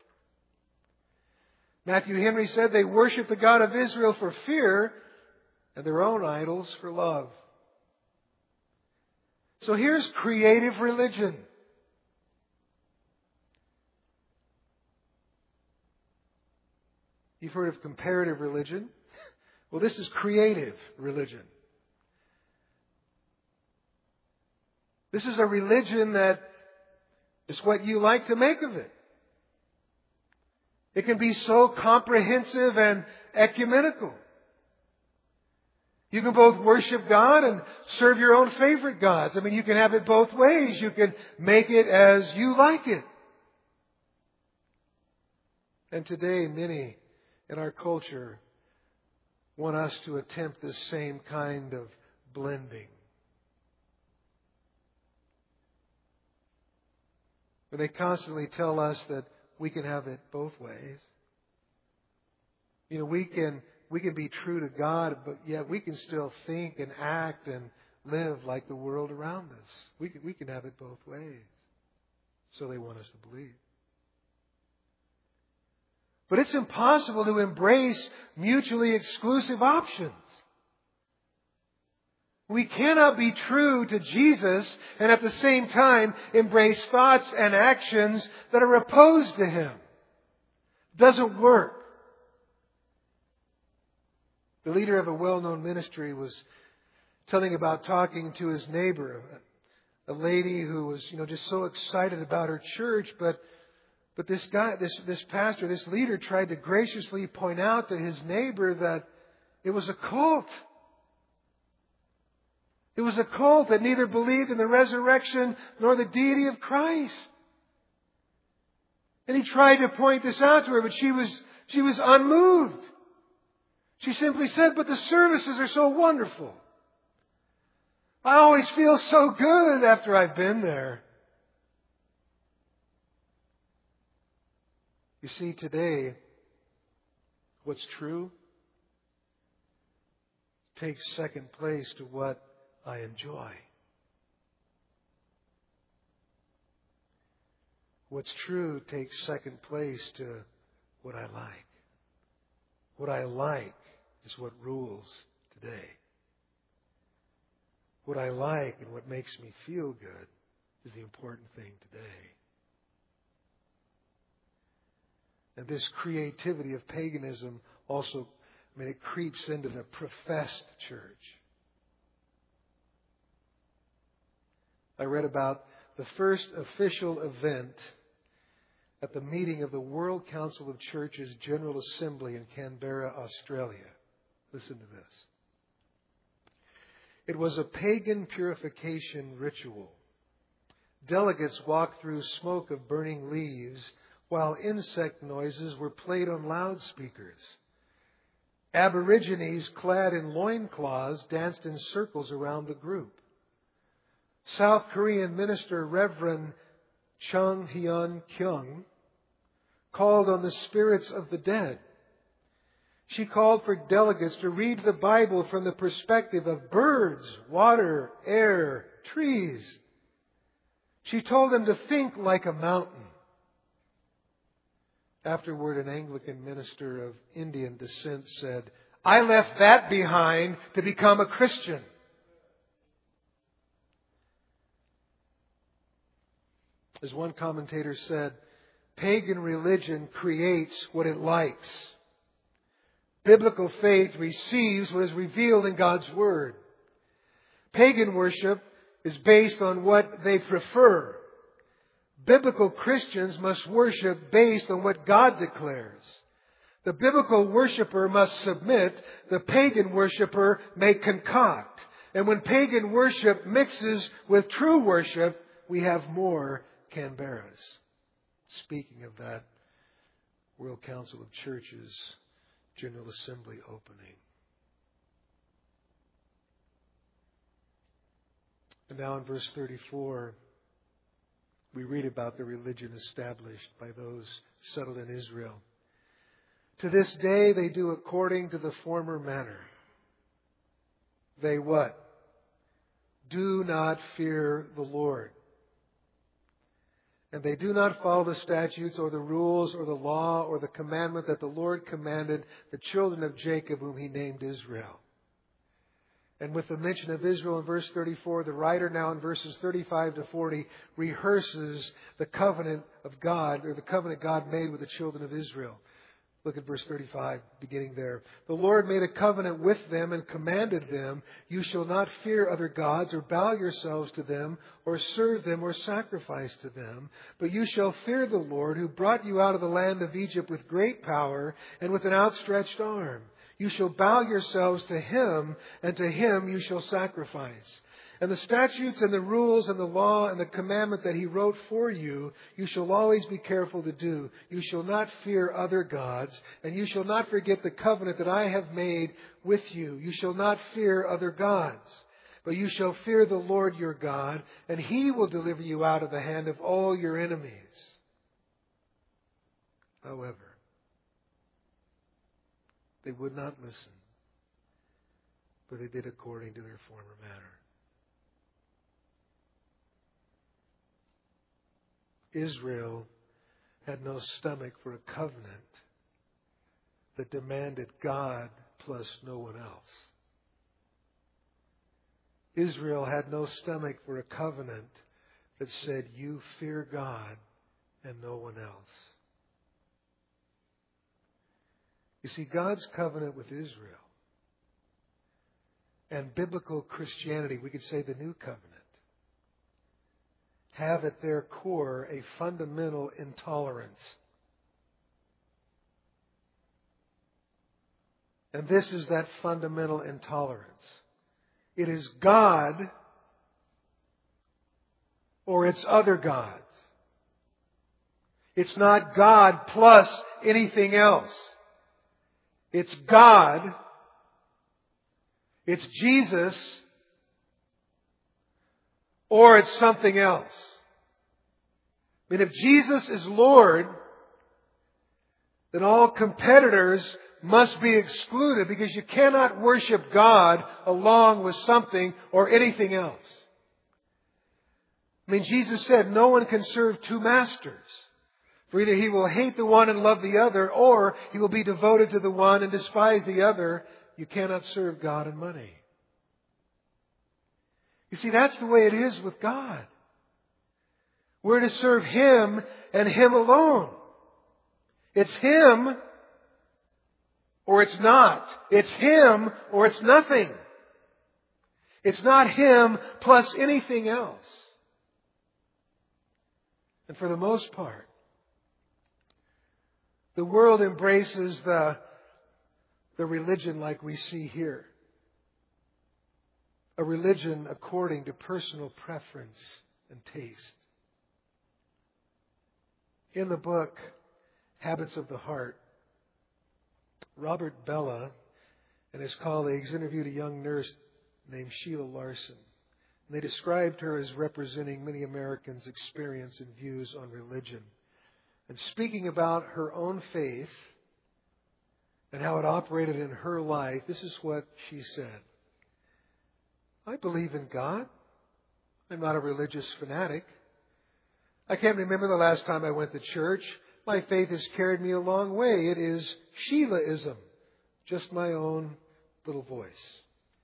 Matthew Henry said they worship the God of Israel for fear and their own idols for love. So here's creative religion. You've heard of comparative religion. Well, this is creative religion. This is a religion that is what you like to make of it. It can be so comprehensive and ecumenical. You can both worship God and serve your own favorite gods. I mean, you can have it both ways. You can make it as you like it. And today, many in our culture want us to attempt this same kind of blending. But they constantly tell us that we can have it both ways. You know, we can be true to God, but yet we can still think and act and live like the world around us. We can have it both ways. So they want us to believe. But it's impossible to embrace mutually exclusive options. We cannot be true to Jesus and at the same time embrace thoughts and actions that are opposed to Him. It doesn't work. The leader of a well-known ministry was telling about talking to his neighbor, a lady who was, just so excited about her church, but this guy, this pastor, this leader tried to graciously point out to his neighbor that it was a cult. It was a cult that neither believed in the resurrection nor the deity of Christ. And he tried to point this out to her, but she was unmoved. She simply said, "But the services are so wonderful. I always feel so good after I've been there." You see, today, what's true takes second place to what I enjoy. What's true takes second place to what I like. What I like is what rules today. What I like and what makes me feel good is the important thing today. And this creativity of paganism also, it creeps into the professed church. I read about the first official event at the meeting of the World Council of Churches General Assembly in Canberra, Australia. Listen to this. It was a pagan purification ritual. Delegates walked through smoke of burning leaves while insect noises were played on loudspeakers. Aborigines clad in loincloths danced in circles around the group. South Korean minister Reverend Chung Hyun Kyung called on the spirits of the dead. She called for delegates to read the Bible from the perspective of birds, water, air, trees. She told them to think like a mountain. Afterward, an Anglican minister of Indian descent said, "I left that behind to become a Christian." As one commentator said, pagan religion creates what it likes. Biblical faith receives what is revealed in God's Word. Pagan worship is based on what they prefer. Biblical Christians must worship based on what God declares. The biblical worshiper must submit. The pagan worshiper may concoct. And when pagan worship mixes with true worship, we have more Canberras. Speaking of that World Council of Churches General Assembly opening. And now in verse 34, we read about the religion established by those settled in Israel. To this day they do according to the former manner. They what? do not fear the Lord. And they do not follow the statutes or the rules or the law or the commandment that the Lord commanded the children of Jacob, whom He named Israel. And with the mention of Israel in verse 34, the writer now in verses 35 to 40 rehearses the covenant of God, or the covenant God made with the children of Israel. Look at verse 35, beginning there. The Lord made a covenant with them and commanded them, "You shall not fear other gods or bow yourselves to them or serve them or sacrifice to them. But you shall fear the Lord who brought you out of the land of Egypt with great power and with an outstretched arm. You shall bow yourselves to Him, and to Him you shall sacrifice. And the statutes and the rules and the law and the commandment that He wrote for you, you shall always be careful to do. You shall not fear other gods, and you shall not forget the covenant that I have made with you. You shall not fear other gods, but you shall fear the Lord your God, and He will deliver you out of the hand of all your enemies." However, they would not listen, but they did according to their former manner. Israel had no stomach for a covenant that demanded God plus no one else. Israel had no stomach for a covenant that said, "You fear God and no one else." You see, God's covenant with Israel and biblical Christianity, we could say the New Covenant, have at their core a fundamental intolerance. And this is that fundamental intolerance. It is God or it's other gods. It's not God plus anything else. It's God, it's Jesus, or it's something else. I mean, if Jesus is Lord, then all competitors must be excluded, because you cannot worship God along with something or anything else. I mean, Jesus said no one can serve two masters. For either he will hate the one and love the other, or he will be devoted to the one and despise the other. You cannot serve God and money. You see, that's the way it is with God. We're to serve Him and Him alone. It's Him or it's not. It's Him or it's nothing. It's not Him plus anything else. And for the most part, the world embraces the religion like we see here. A religion according to personal preference and taste. In the book, Habits of the Heart, Robert Bellah and his colleagues interviewed a young nurse named Sheila Larson. And they described her as representing many Americans' experience and views on religion. And speaking about her own faith and how it operated in her life, this is what she said. "I believe in God. I'm not a religious fanatic. I can't remember the last time I went to church. My faith has carried me a long way. It is Sheilaism, just my own little voice."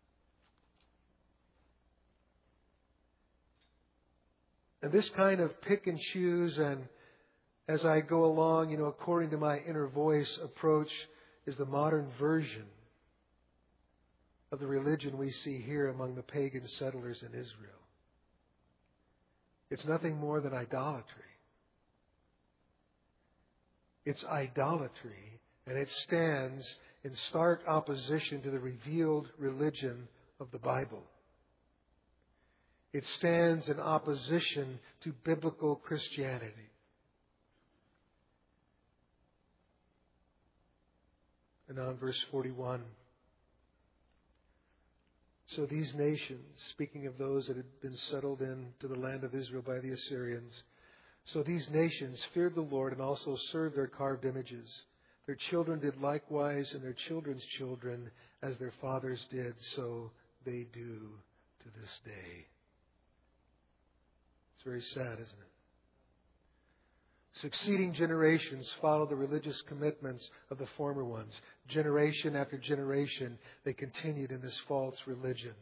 And this kind of pick and choose and as I go along, according to my inner voice approach is the modern version of the religion we see here among the pagan settlers in Israel. It's nothing more than idolatry. It's idolatry, and it stands in stark opposition to the revealed religion of the Bible. It stands in opposition to biblical Christianity. And now in verse 41. So these nations, speaking of those that had been settled into the land of Israel by the Assyrians, so these nations feared the Lord and also served their carved images. Their children did likewise, and their children's children, as their fathers did, so they do to this day. It's very sad, isn't it? Succeeding generations follow the religious commitments of the former ones. Generation after generation, they continued in this false religion.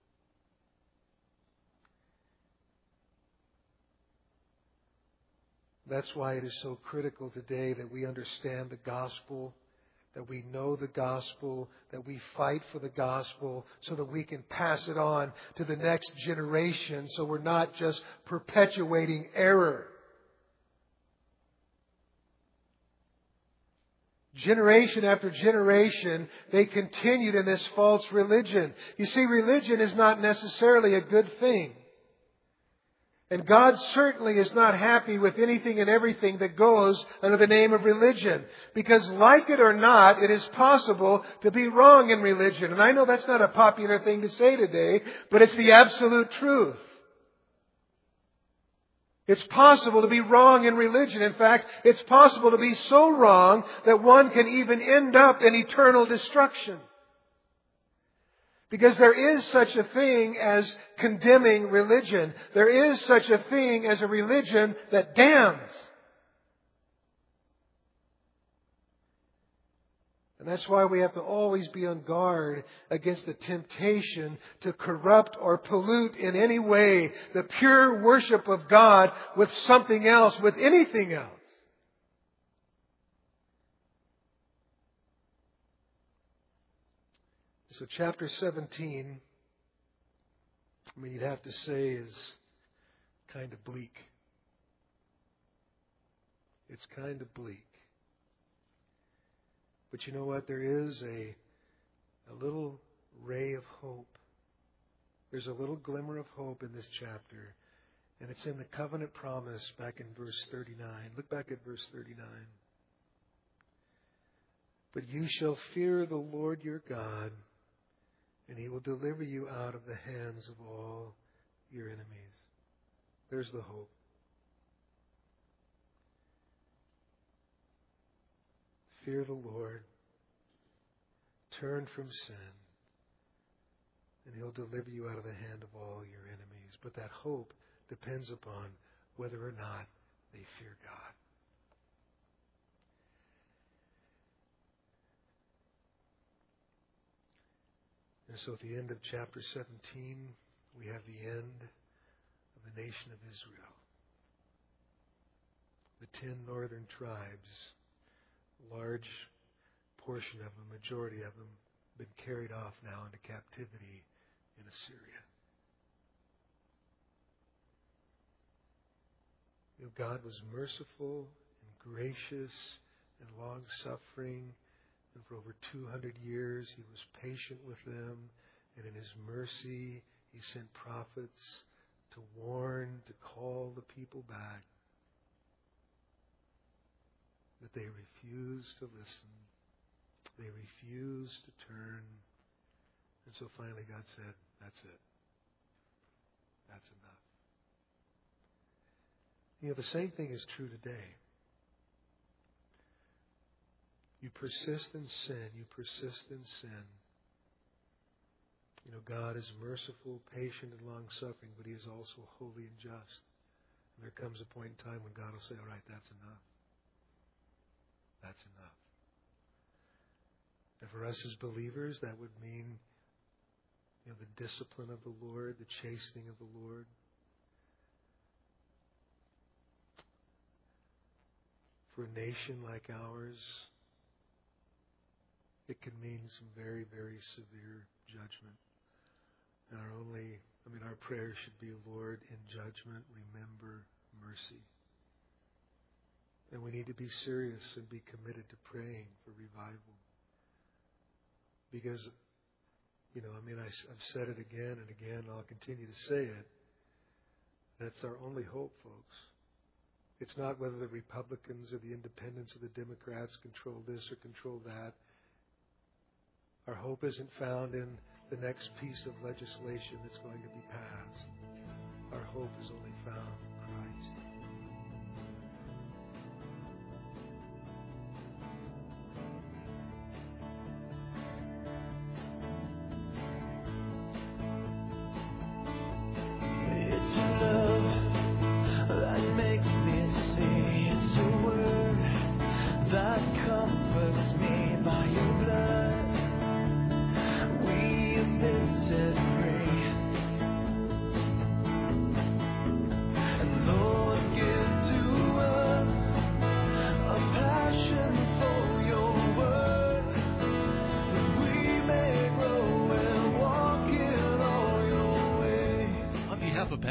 That's why it is so critical today that we understand the gospel, that we know the gospel, that we fight for the gospel so that we can pass it on to the next generation so we're not just perpetuating error. Generation after generation, they continued in this false religion. You see, religion is not necessarily a good thing. And God certainly is not happy with anything and everything that goes under the name of religion. Because like it or not, it is possible to be wrong in religion. And I know that's not a popular thing to say today, but it's the absolute truth. It's possible to be wrong in religion. In fact, it's possible to be so wrong that one can even end up in eternal destruction. Because there is such a thing as condemning religion. There is such a thing as a religion that damns. And that's why we have to always be on guard against the temptation to corrupt or pollute in any way the pure worship of God with something else, with anything else. So chapter 17, you'd have to say is kind of bleak. It's kind of bleak. But you know what? There is a little ray of hope. There's a little glimmer of hope in this chapter. And it's in the covenant promise back in verse 39. Look back at verse 39. But you shall fear the Lord your God, and He will deliver you out of the hands of all your enemies. There's the hope. Fear the Lord. Turn from sin. And He'll deliver you out of the hand of all your enemies. But that hope depends upon whether or not they fear God. And so at the end of chapter 17, we have the end of the nation of Israel. The 10 northern tribes, a large portion of them, majority of them, been carried off now into captivity in Assyria. You know, God was merciful and gracious and long-suffering. And for over 200 years, He was patient with them. And in His mercy, He sent prophets to warn, to call the people back. But they refused to listen. They refused to turn. And so finally God said, that's it. That's enough. You know, the same thing is true today. You persist in sin. You persist in sin. You know, God is merciful, patient, and long-suffering, but He is also holy and just. And there comes a point in time when God will say, all right, that's enough. That's enough. And for us as believers, that would mean, you know, the discipline of the Lord, the chastening of the Lord. For a nation like ours, it can mean some very, very severe judgment. And our prayer should be, Lord, in judgment, remember mercy. And we need to be serious and be committed to praying for revival. Because, you know, I've said it again and again, and I'll continue to say it. That's our only hope, folks. It's not whether the Republicans or the independents or the Democrats control this or control that. Our hope isn't found in the next piece of legislation that's going to be passed. Our hope is only found in Christ.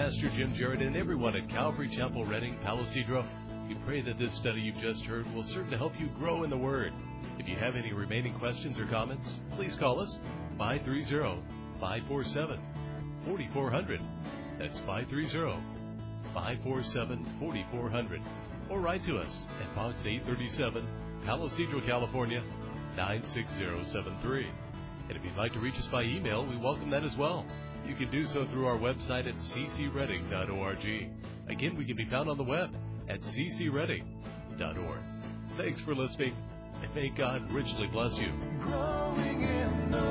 Pastor Jim Jarrett and everyone at Calvary Chapel Redding, Palo Cedro. We pray that this study you've just heard will serve to help you grow in the Word. If you have any remaining questions or comments, please call us 530-547-4400. That's 530-547-4400. Or write to us at Box 837, Palo Cedro, California, 96073. And if you'd like to reach us by email, we welcome that as well. You can do so through our website at ccredding.org. Again, we can be found on the web at ccredding.org. Thanks for listening, and may God richly bless you. Growing in the